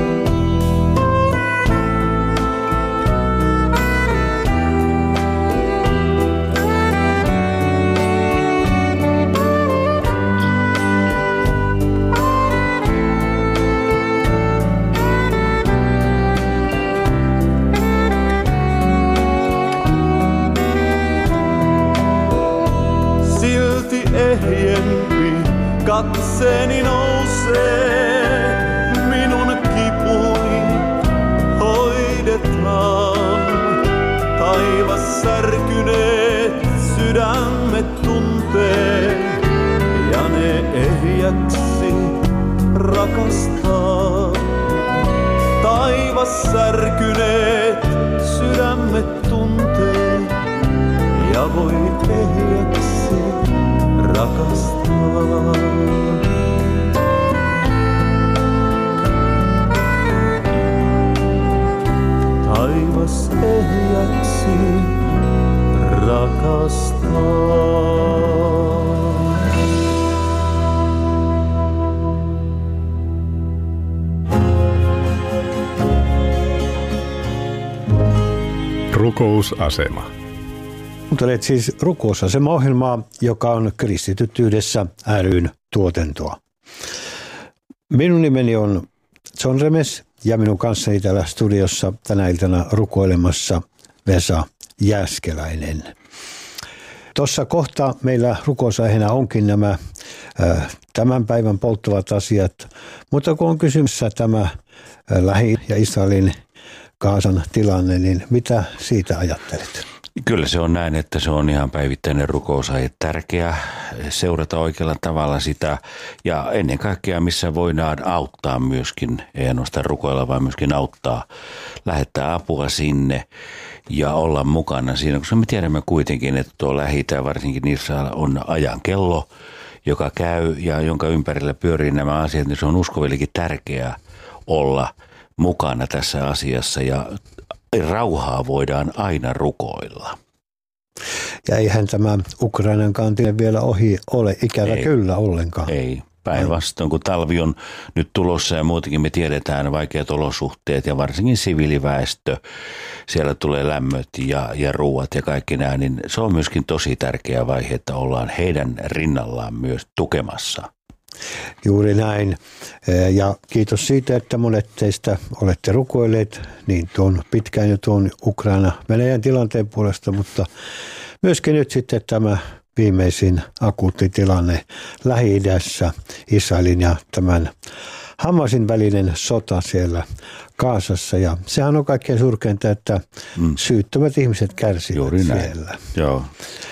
Ehjempi katseeni nousee, minun kipuni hoidetaan. Taivas särkyneet sydämet tuntee, ja ne ehjäksi rakastaa. Taivas särkyneet sydämet tuntee, ja voi ehjäksi rakastaa. Taivas ehjäksi rakastaa. Rukousasema. Kuuntelet siis Rukousasema-ohjelmaa, joka on Kristityt yhdessä ry:n tuotantoa. Minun nimeni on John Remes ja minun kanssani täällä studiossa tänä iltana rukoilemassa Vesa Jääskeläinen. Tuossa kohta meillä rukousaiheena onkin nämä tämän päivän polttavat asiat, mutta kun on kysymyksessä tämä Lähi- ja Israelin Gazan tilanne, niin mitä siitä ajattelet? Kyllä se on näin, että se on ihan päivittäinen rukousaihe. Tärkeää seurata oikealla tavalla sitä ja ennen kaikkea missä voidaan auttaa myöskin, ei ainoastaan rukoilla, vaan myöskin auttaa, lähettää apua sinne ja olla mukana siinä, koska me tiedämme kuitenkin, että tuo Lähi-itä, varsinkin niissä on ajan kello, joka käy ja jonka ympärillä pyörii nämä asiat, niin se on uskovillekin tärkeää olla mukana tässä asiassa ja rauhaa voidaan aina rukoilla. Ja eihän tämä Ukrainan kantille vielä ohi ole, ikävä kyllä ollenkaan. Ei, päinvastoin kun talvi on nyt tulossa ja muutenkin me tiedetään vaikeat olosuhteet ja varsinkin siviiliväestö, siellä tulee lämmöt ja ruuat ja kaikki nämä, niin se on myöskin tosi tärkeä vaihe, että ollaan heidän rinnallaan myös tukemassa. Juuri näin. Ja kiitos siitä, että monet teistä olette rukoilleet niin tuon pitkään jo tuon Ukraina-Venäjän tilanteen puolesta, mutta myöskin nyt sitten tämä viimeisin akuutti tilanne Lähi-idässä, Israelin ja tämän Hamasin välinen sota siellä Gazassa. Ja sehän on kaikkein surkeinta, että syyttömät ihmiset kärsivät juuri näin. Siellä. Joo.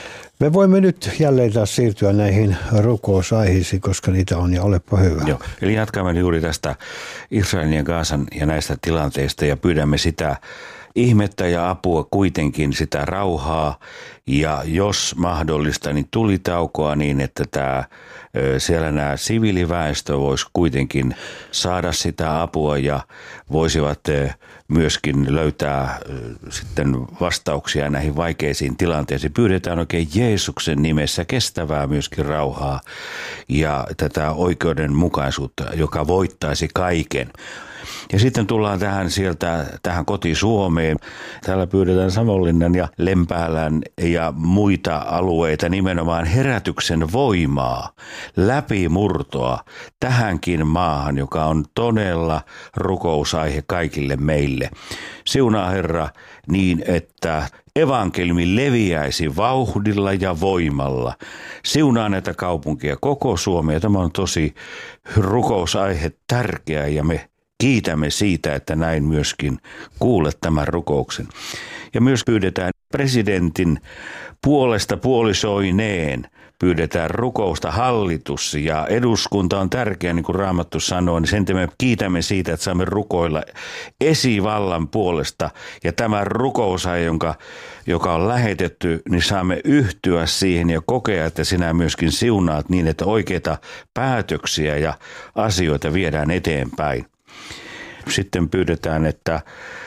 Me voimme nyt jälleen taas siirtyä näihin rukousaiheisiin, koska niitä on ja olepa hyvä. Joo. Eli jatkamme juuri tästä Israelin ja Gazan ja näistä tilanteista ja pyydämme sitä ihmettä ja apua kuitenkin, sitä rauhaa ja jos mahdollista, niin tulitaukoa niin, että siellä nämä siviiliväestö voisi kuitenkin saada sitä apua ja voisivat myöskin löytää sitten vastauksia näihin vaikeisiin tilanteisiin. Pyydetään oikein Jeesuksen nimessä kestävää myöskin rauhaa ja tätä oikeudenmukaisuutta, joka voittaisi kaiken. Ja sitten tullaan tähän koti-Suomeen. Täällä pyydetään Savonlinnan ja Lempäälän ja muita alueita nimenomaan herätyksen voimaa, läpimurtoa tähänkin maahan, joka on todella rukousaihe kaikille meille. Siunaa Herra niin, että evankeliumi leviäisi vauhdilla ja voimalla. Siunaa näitä kaupunkia, koko Suomea. Tämä on tosi rukousaihe tärkeä ja me kiitämme siitä, että näin myöskin kuulet tämän rukouksen. Ja myös pyydetään presidentin puolesta puolisoineen, pyydetään rukousta, hallitus ja eduskunta on tärkeä, niin kuin Raamattu sanoo, niin sen me kiitämme siitä, että saamme rukoilla esivallan puolesta. Ja tämä rukousaja, joka on lähetetty, niin saamme yhtyä siihen ja kokea, että sinä myöskin siunaat niin, että oikeita päätöksiä ja asioita viedään eteenpäin. Sitten pyydetään, että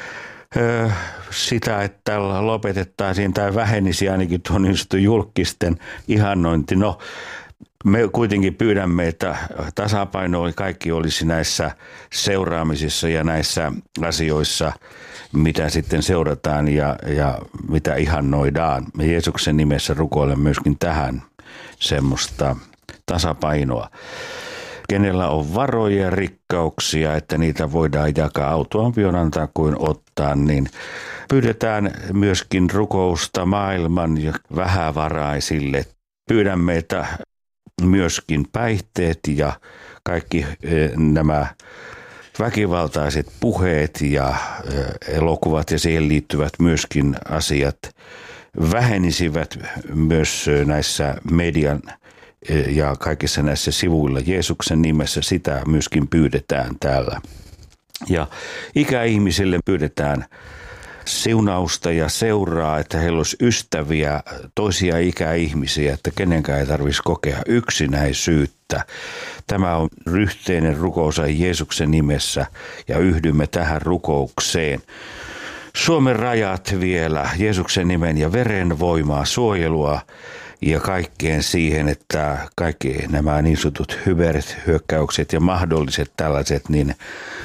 sitä, että lopetettaisiin tai vähenisi ainakin tuo niin sanottu julkisten ihannointi. No, me kuitenkin pyydämme, että tasapaino kaikki olisi näissä seuraamisissa ja näissä asioissa, mitä sitten seurataan ja mitä ihannoidaan. Me Jeesuksen nimessä rukoilemme myöskin tähän semmoista tasapainoa. Kenellä on varoja ja rikkauksia, että niitä voidaan jakaa, autuampi on antaa kuin ottaa, niin pyydetään myöskin rukousta maailman ja vähävaraisille. Pyydämme, että myöskin päihteet ja kaikki nämä väkivaltaiset puheet ja elokuvat ja siihen liittyvät myöskin asiat vähenisivät myös näissä median ja kaikissa näissä sivuilla Jeesuksen nimessä sitä myöskin pyydetään täällä. Ja ikäihmisille pyydetään siunausta ja seuraa, että heillä olisi ystäviä, toisia ikäihmisiä, että kenenkään ei tarvitsisi kokea yksinäisyyttä. Tämä on yhteinen rukousaja Jeesuksen nimessä ja yhdymme tähän rukoukseen. Suomen rajat vielä, Jeesuksen nimen ja veren voimaa, suojelua ja kaikkeen siihen, että kaikki nämä niin sanotut hyberhyökkäykset ja mahdolliset tällaiset, niin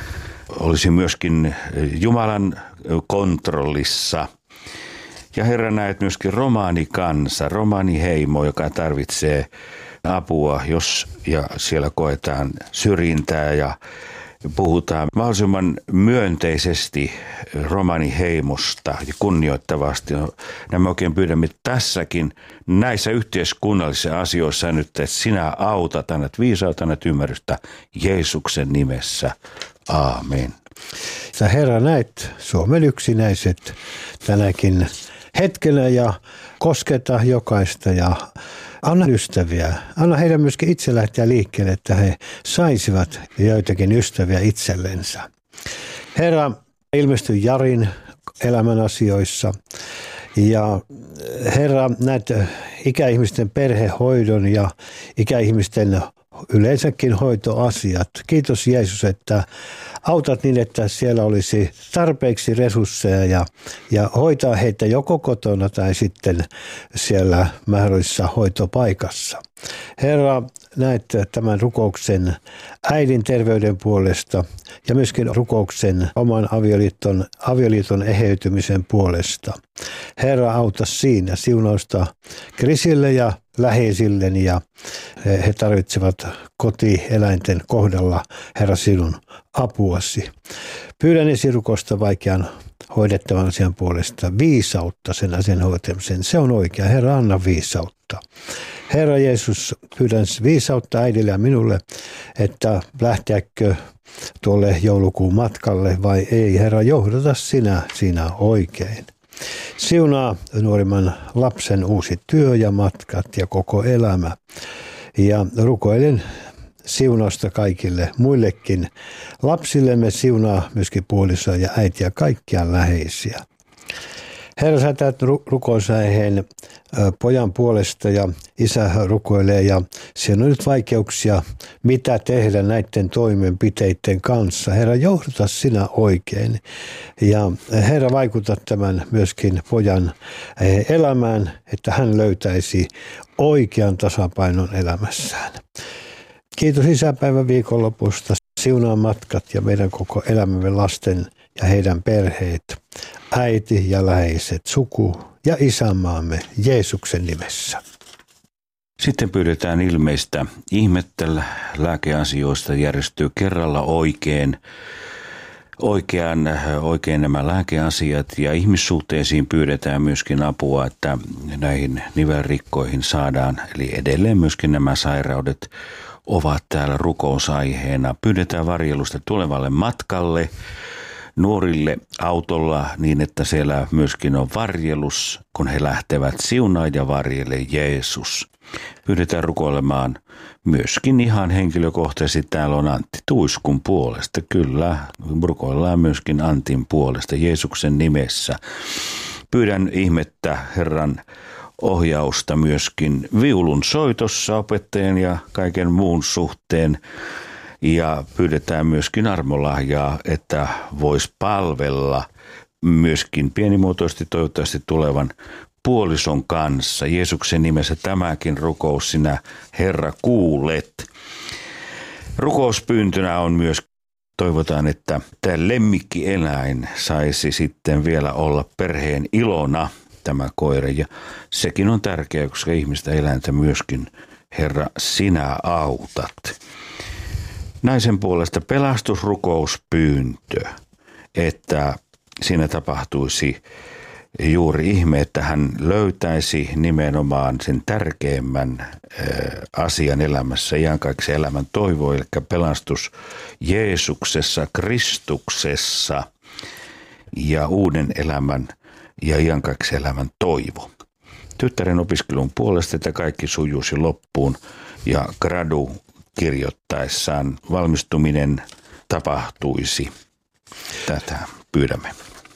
olisi myöskin Jumalan kontrollissa. Ja Herra, näet myöskin romaanikansa, romaaniheimo, joka tarvitsee apua, jos ja siellä koetaan syrjintää ja puhutaan mahdollisimman myönteisesti romaniheimosta ja kunnioittavasti. Nämä oikein pyydämme tässäkin näissä yhteiskunnallisissa asioissa nyt, että sinä autat, annat viisautta, annat ymmärrystä Jeesuksen nimessä. Aamen. Sä Herra näet Suomen yksinäiset tänäkin hetkenä ja kosketa jokaista ja anna ystäviä. Anna heidän myöskin itse lähteä liikkeelle, että he saisivat joitakin ystäviä itsellensä. Herra, ilmestyi Jarin elämän asioissa ja Herra, näet ikäihmisten perhehoidon ja ikäihmisten yleensäkin hoitoasiat. Kiitos Jeesus, että autat niin, että siellä olisi tarpeeksi resursseja ja hoitaa heitä joko kotona tai sitten siellä mahdollisessa hoitopaikassa. Herra, näet tämän rukouksen äidin terveyden puolesta ja myöskin rukouksen oman avioliiton eheytymisen puolesta. Herra, auta siinä siunausta Krisille ja läheisille ja he tarvitsevat kotieläinten kohdalla, Herra, sinun apuasi. Pyydän esirukosta vaikean hoidettavan asian puolesta viisautta sen asian hoitamiseen. Se on oikea. Herra, anna viisautta. Herra Jeesus, pyydän viisautta äidille ja minulle, että lähteäkö tuolle joulukuun matkalle vai ei. Herra, johdata sinä siinä oikein. Siunaa nuorimman lapsen uusi työ ja matkat ja koko elämä. Ja rukoilen siunausta kaikille muillekin lapsillemme, siunaa myöskin puolisoa ja äitiä, kaikkia läheisiä. Herra, sä täät rukousaiheen pojan puolesta ja isä rukoilee ja siinä on nyt vaikeuksia, mitä tehdä näiden toimenpiteiden kanssa. Herra, johduta sinä oikein ja Herra, vaikuta tämän myöskin pojan elämään, että hän löytäisi oikean tasapainon elämässään. Kiitos isäpäivän viikonlopusta, siunaa matkat ja meidän koko elämämme lasten ja heidän perheet, äiti ja läheiset, suku ja isänmaamme Jeesuksen nimessä. Sitten pyydetään ilmeistä ihmettä lääkeasioista järjestyy kerralla oikein nämä lääkeasiat ja ihmissuhteisiin pyydetään myöskin apua, että näihin nivelrikkoihin saadaan, eli edelleen myöskin nämä sairaudet ovat täällä rukousaiheena. Pyydetään varjelusta tulevalle matkalle, nuorille autolla niin, että siellä myöskin on varjelus, kun he lähtevät siunaa ja varjele Jeesus. Pyydetään rukoilemaan myöskin ihan henkilökohtaisesti. Täällä on Antti Tuiskun puolesta. Kyllä, rukoillaan myöskin Antin puolesta Jeesuksen nimessä. Pyydän ihmettä Herran ohjausta myöskin viulun soitossa opettajan ja kaiken muun suhteen. Ja pyydetään myöskin armolahjaa, että voisi palvella myöskin pienimuotoisesti toivottavasti tulevan puolison kanssa. Jeesuksen nimessä tämäkin rukous sinä, Herra, kuulet. Rukouspyyntönä on myös, toivotaan, että tämä lemmikkieläin saisi sitten vielä olla perheen ilona, tämä koira. Ja sekin on tärkeää, koska ihmistä eläintä myöskin, Herra, sinä autat. Naisen puolesta pelastusrukouspyyntö, että siinä tapahtuisi juuri ihme, että hän löytäisi nimenomaan sen tärkeimmän asian elämässä, iankaikkisen elämän toivo, eli pelastus Jeesuksessa, Kristuksessa ja uuden elämän ja iankaikkisen elämän toivo. Tyttären opiskelun puolesta, että kaikki sujuisi loppuun ja gradu kirjoittaessaan valmistuminen tapahtuisi. Tätä pyydämme.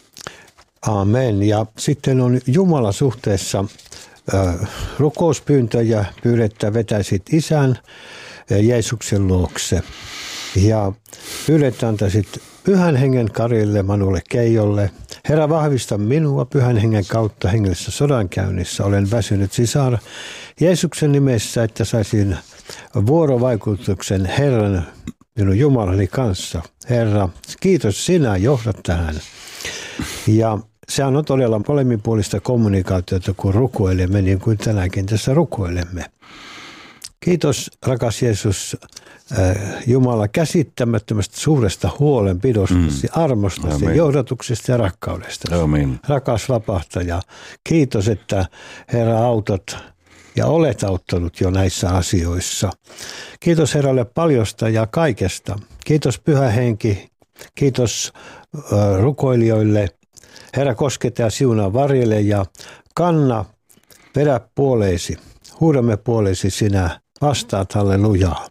Amen. Ja sitten on Jumala suhteessa rukouspyyntöjä pyydettä vetäisit isän Jeesuksen luokse. Ja pyydettä antaisit Pyhän Hengen Karille, Manulle Keijolle. Herra, vahvista minua Pyhän Hengen kautta hengellisessä sodankäynnissä. Olen väsynyt sisar Jeesuksen nimessä, että saisin vuorovaikutuksen Herran, minun Jumalani kanssa. Herra, kiitos sinä, johdat tähän. Ja sehän on todella molemminpuolista kommunikaatiota, kun rukoilemme, niin kuin tänäänkin tässä rukoilemme. Kiitos, rakas Jeesus, Jumala, käsittämättömästä suuresta huolenpidostasi, armostasi, johdatuksesta ja rakkaudesta. Amen. Rakas vapahtaja, kiitos, että Herra autat ja olet auttanut jo näissä asioissa. Kiitos Herralle paljosta ja kaikesta. Kiitos Pyhä Henki, kiitos rukoilijoille Herra, kosketa ja siunaa varjele ja kanna, vedä puoleesi. Huudamme puoleesi sinä, vastaat hallelujaa.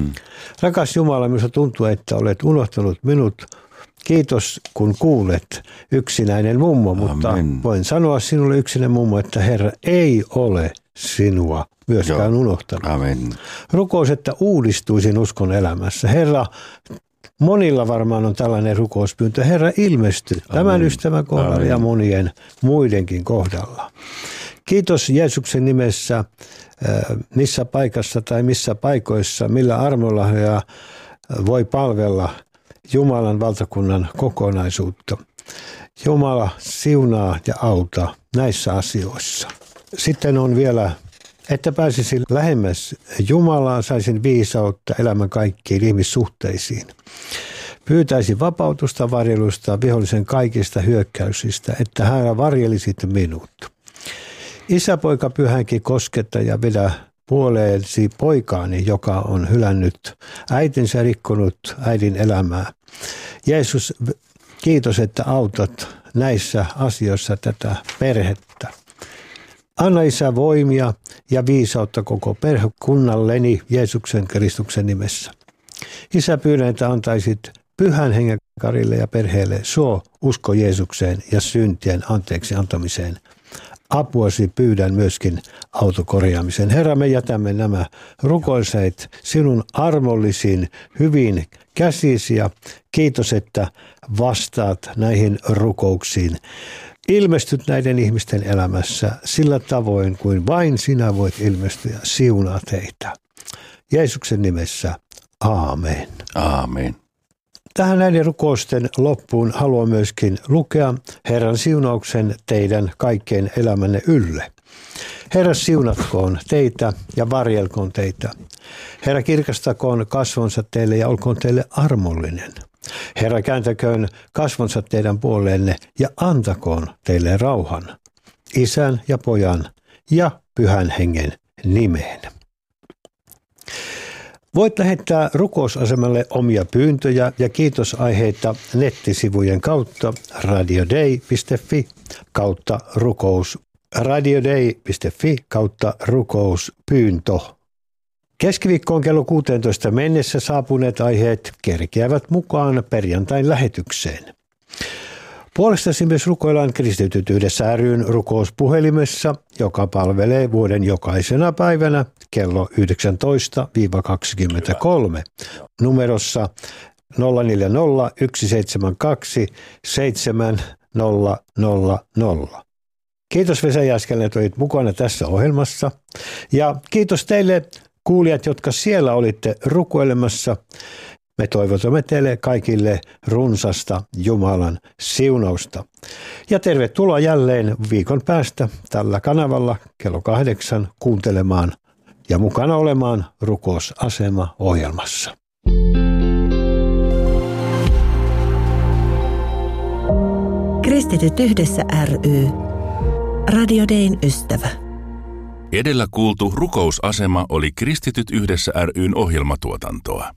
Rakas Jumala, minusta tuntuu, että olet unohtanut minut. Kiitos, kun kuulet, yksinäinen mummo, mutta voin sanoa sinulle yksinäinen mummo, että Herra ei ole sinua myöskään unohtanut. Amen. Rukous, että uudistuisin uskon elämässä. Herra, monilla varmaan on tällainen rukouspyyntö. Herra, ilmesty tämän ystävän kohdalla ja monien muidenkin kohdalla. Kiitos Jeesuksen nimessä, missä paikassa tai missä paikoissa, millä armolahjaa voi palvella Jumalan valtakunnan kokonaisuutta. Jumala siunaa ja auta näissä asioissa. Sitten on vielä, että pääsisin lähemmäs Jumalaa, saisin viisautta elämän kaikkiin ihmissuhteisiin. Pyytäisin vapautusta varjelusta vihollisen kaikista hyökkäysistä, että Herra varjelisit minut. Isä, poika, pyhänkin kosketa ja vedä puoleesi poikaani, joka on hylännyt äitinsä, rikkonut äidin elämää. Jeesus, kiitos, että autat näissä asioissa tätä perhettä. Anna Isä voimia ja viisautta koko perhekunnalleni Jeesuksen Kristuksen nimessä. Isä, pyydän, että antaisit Pyhän Hengen Karille ja perheelle usko Jeesukseen ja syntien anteeksi antamiseen. Apuasi pyydän myöskin autokorjaamiseen. Herra, me jätämme nämä rukoiseet sinun armollisiin hyvin käsisi ja kiitos, että vastaat näihin rukouksiin. Ilmestyt näiden ihmisten elämässä sillä tavoin, kuin vain sinä voit ilmestyä. Siunaat heitä. Jeesuksen nimessä. Aamen. Aamen. Tähän näiden rukousten loppuun haluan myöskin lukea Herran siunauksen teidän kaikkeen elämänne ylle. Herra, siunatkoon teitä ja varjelkoon teitä. Herra, kirkastakoon kasvonsa teille ja olkoon teille armollinen. Herra, kääntäköön kasvonsa teidän puoleenne ja antakoon teille rauhan. Isän ja Pojan ja Pyhän Hengen nimeen. Voit lähettää rukousasemalle omia pyyntöjä ja kiitosaiheita nettisivujen kautta radiodei.fi/rukous. radiodei.fi/rukouspyyntö. Keskiviikkoon kello 16 mennessä saapuneet aiheet kerkeävät mukaan perjantain lähetykseen. Puolestasi myös rukoillaan Kristityt yhdessä ry:n rukouspuhelimessa, joka palvelee vuoden jokaisena päivänä kello 19-23 numerossa 040 172 7000. Kiitos Vesa Jääskeläinen, että olit mukana tässä ohjelmassa ja kiitos teille kuulijat, jotka siellä olitte rukoilemassa. Me toivotamme teille kaikille runsasta Jumalan siunausta. Ja tervetuloa jälleen viikon päästä tällä kanavalla kello 8 kuuntelemaan ja mukana olemaan Rukousasema-ohjelmassa. Kristityt yhdessä ry. Radio Dayn ystävä. Edellä kuultu Rukousasema oli Kristityt yhdessä ry:n ohjelmatuotantoa.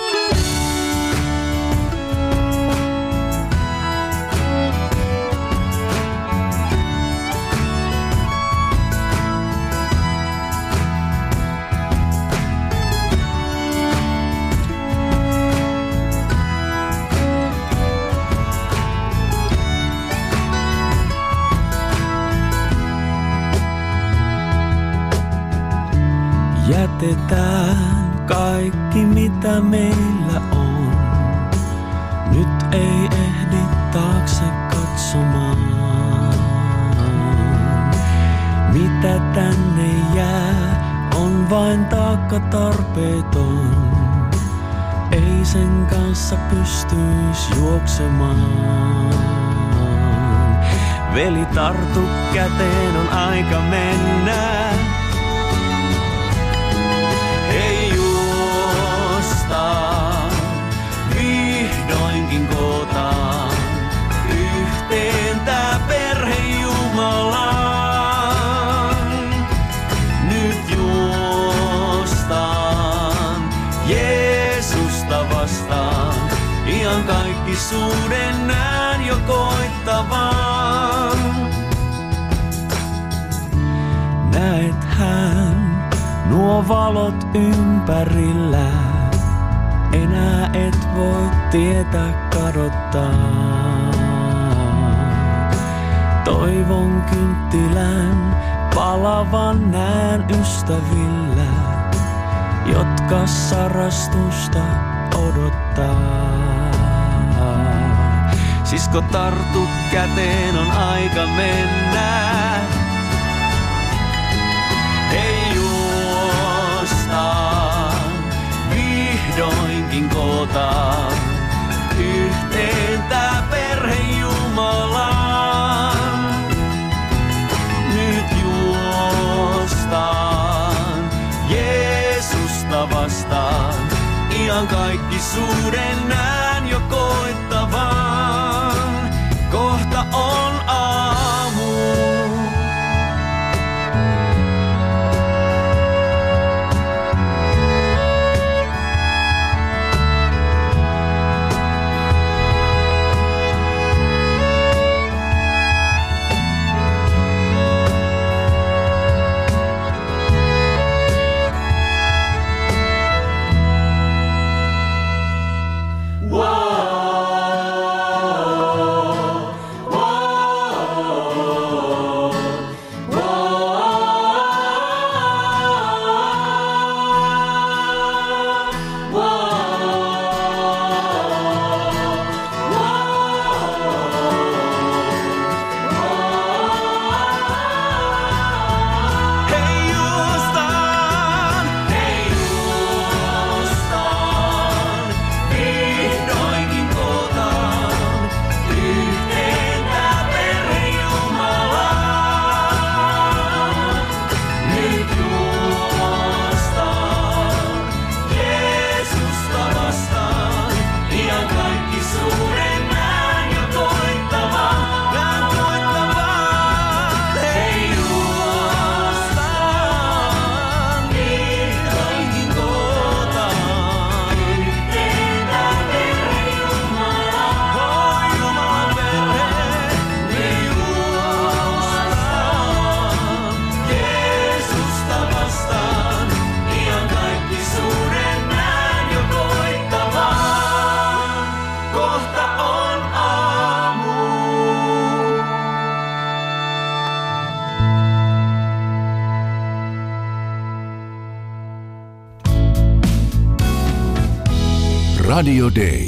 Jätetään kaikki mitä meillä on. Nyt ei ehdi taakse katsomaan. Mitä tänne jää on vain taakka tarpeeton. Ei sen kanssa pystyis juoksemaan. Veli, tartu käteen, on aika mennä. Ei juosta, vihdoinkin kootaan yhteen tää perhe Jumalaan. Nyt juostaan Jeesusta vastaan Iankaikkisuuden näen jo koittavan. Näethän nuo valot ympärillä, enää et voi tietä kadottaa. Toivon kynttilän palavan näen ystävillä, jotka sarastusta odottaa. Sisko, tartu käteen, on aika mennä. Hei, juostaan, vihdoinkin kootaan yhteen tää perhe Jumalaan. Nyt juostaan Jeesusta vastaan, iankaikkisuuden näen jo koittavan. Kohta on aamu. Radio Day.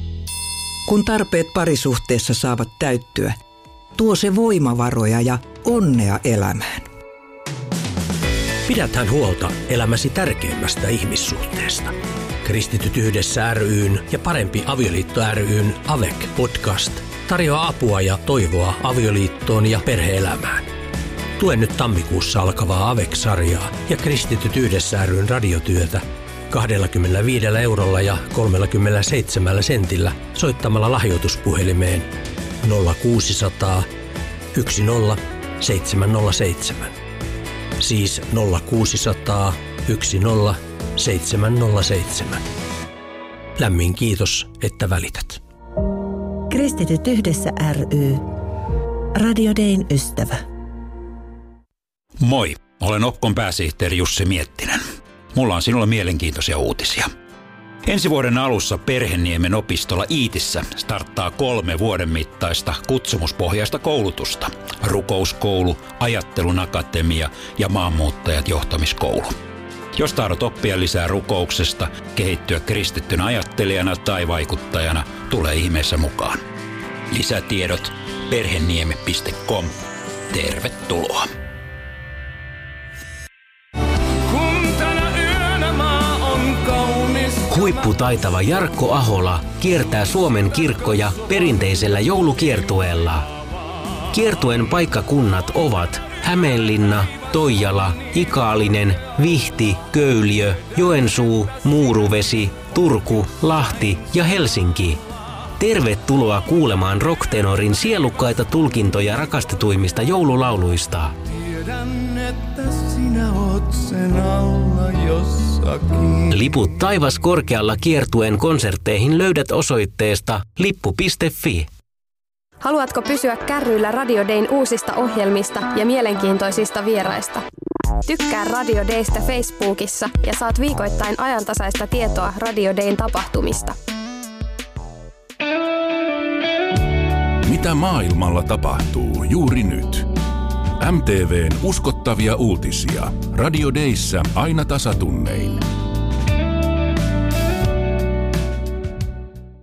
Kun tarpeet parisuhteessa saavat täyttyä, tuo se voimavaroja ja onnea elämään. Pidäthän huolta elämäsi tärkeimmästä ihmissuhteesta. Kristityt yhdessä ry:n ja Parempi avioliitto ry:n AVEC-podcast tarjoaa apua ja toivoa avioliittoon ja perhe-elämään. Tue nyt tammikuussa alkavaa AVEC-sarjaa ja Kristityt yhdessä ry:n radiotyötä 25 € ja 37 sentillä soittamalla lahjoituspuhelimeen 0600 10 707. Siis 0600 10 707. Lämmin kiitos, että välität. Kristityt yhdessä ry. Radio Dayn ystävä. Moi, olen Opkon pääsihteeri Jussi Miettinen. Mulla on sinulle mielenkiintoisia uutisia. Ensi vuoden alussa Perhenniemen opistolla Iitissä starttaa 3 vuoden mittaista kutsumuspohjaista koulutusta. Rukouskoulu, Ajattelun akatemia ja Maanmuuttajat johtamiskoulu. Jos tahdot oppia lisää rukouksesta, kehittyä kristittynä ajattelijana tai vaikuttajana, tule ihmeessä mukaan. Lisätiedot perheniemi.com. Tervetuloa! Huipputaitava Jarkko Ahola kiertää Suomen kirkkoja perinteisellä joulukiertueella. Kiertueen paikkakunnat ovat Hämeenlinna, Toijala, Ikaalinen, Vihti, Köyliö, Joensuu, Muuruvesi, Turku, Lahti ja Helsinki. Tervetuloa kuulemaan rocktenorin sielukkaita tulkintoja rakastetuimmista joululauluista. Tiedän, että sinä oot kaivoksen alla jossakin. Liput taivas korkealla -kiertueen konsertteihin löydät osoitteesta lippu.fi. Haluatko pysyä kärryillä Radio Dayn uusista ohjelmista ja mielenkiintoisista vieraista? Tykkää Radio Daystä Facebookissa ja saat viikoittain ajantasaista tietoa Radio Dayn tapahtumista. Mitä maailmalla tapahtuu juuri nyt? MTV:n uskottavia uutisia. Radio Dayssä aina tasatunnein.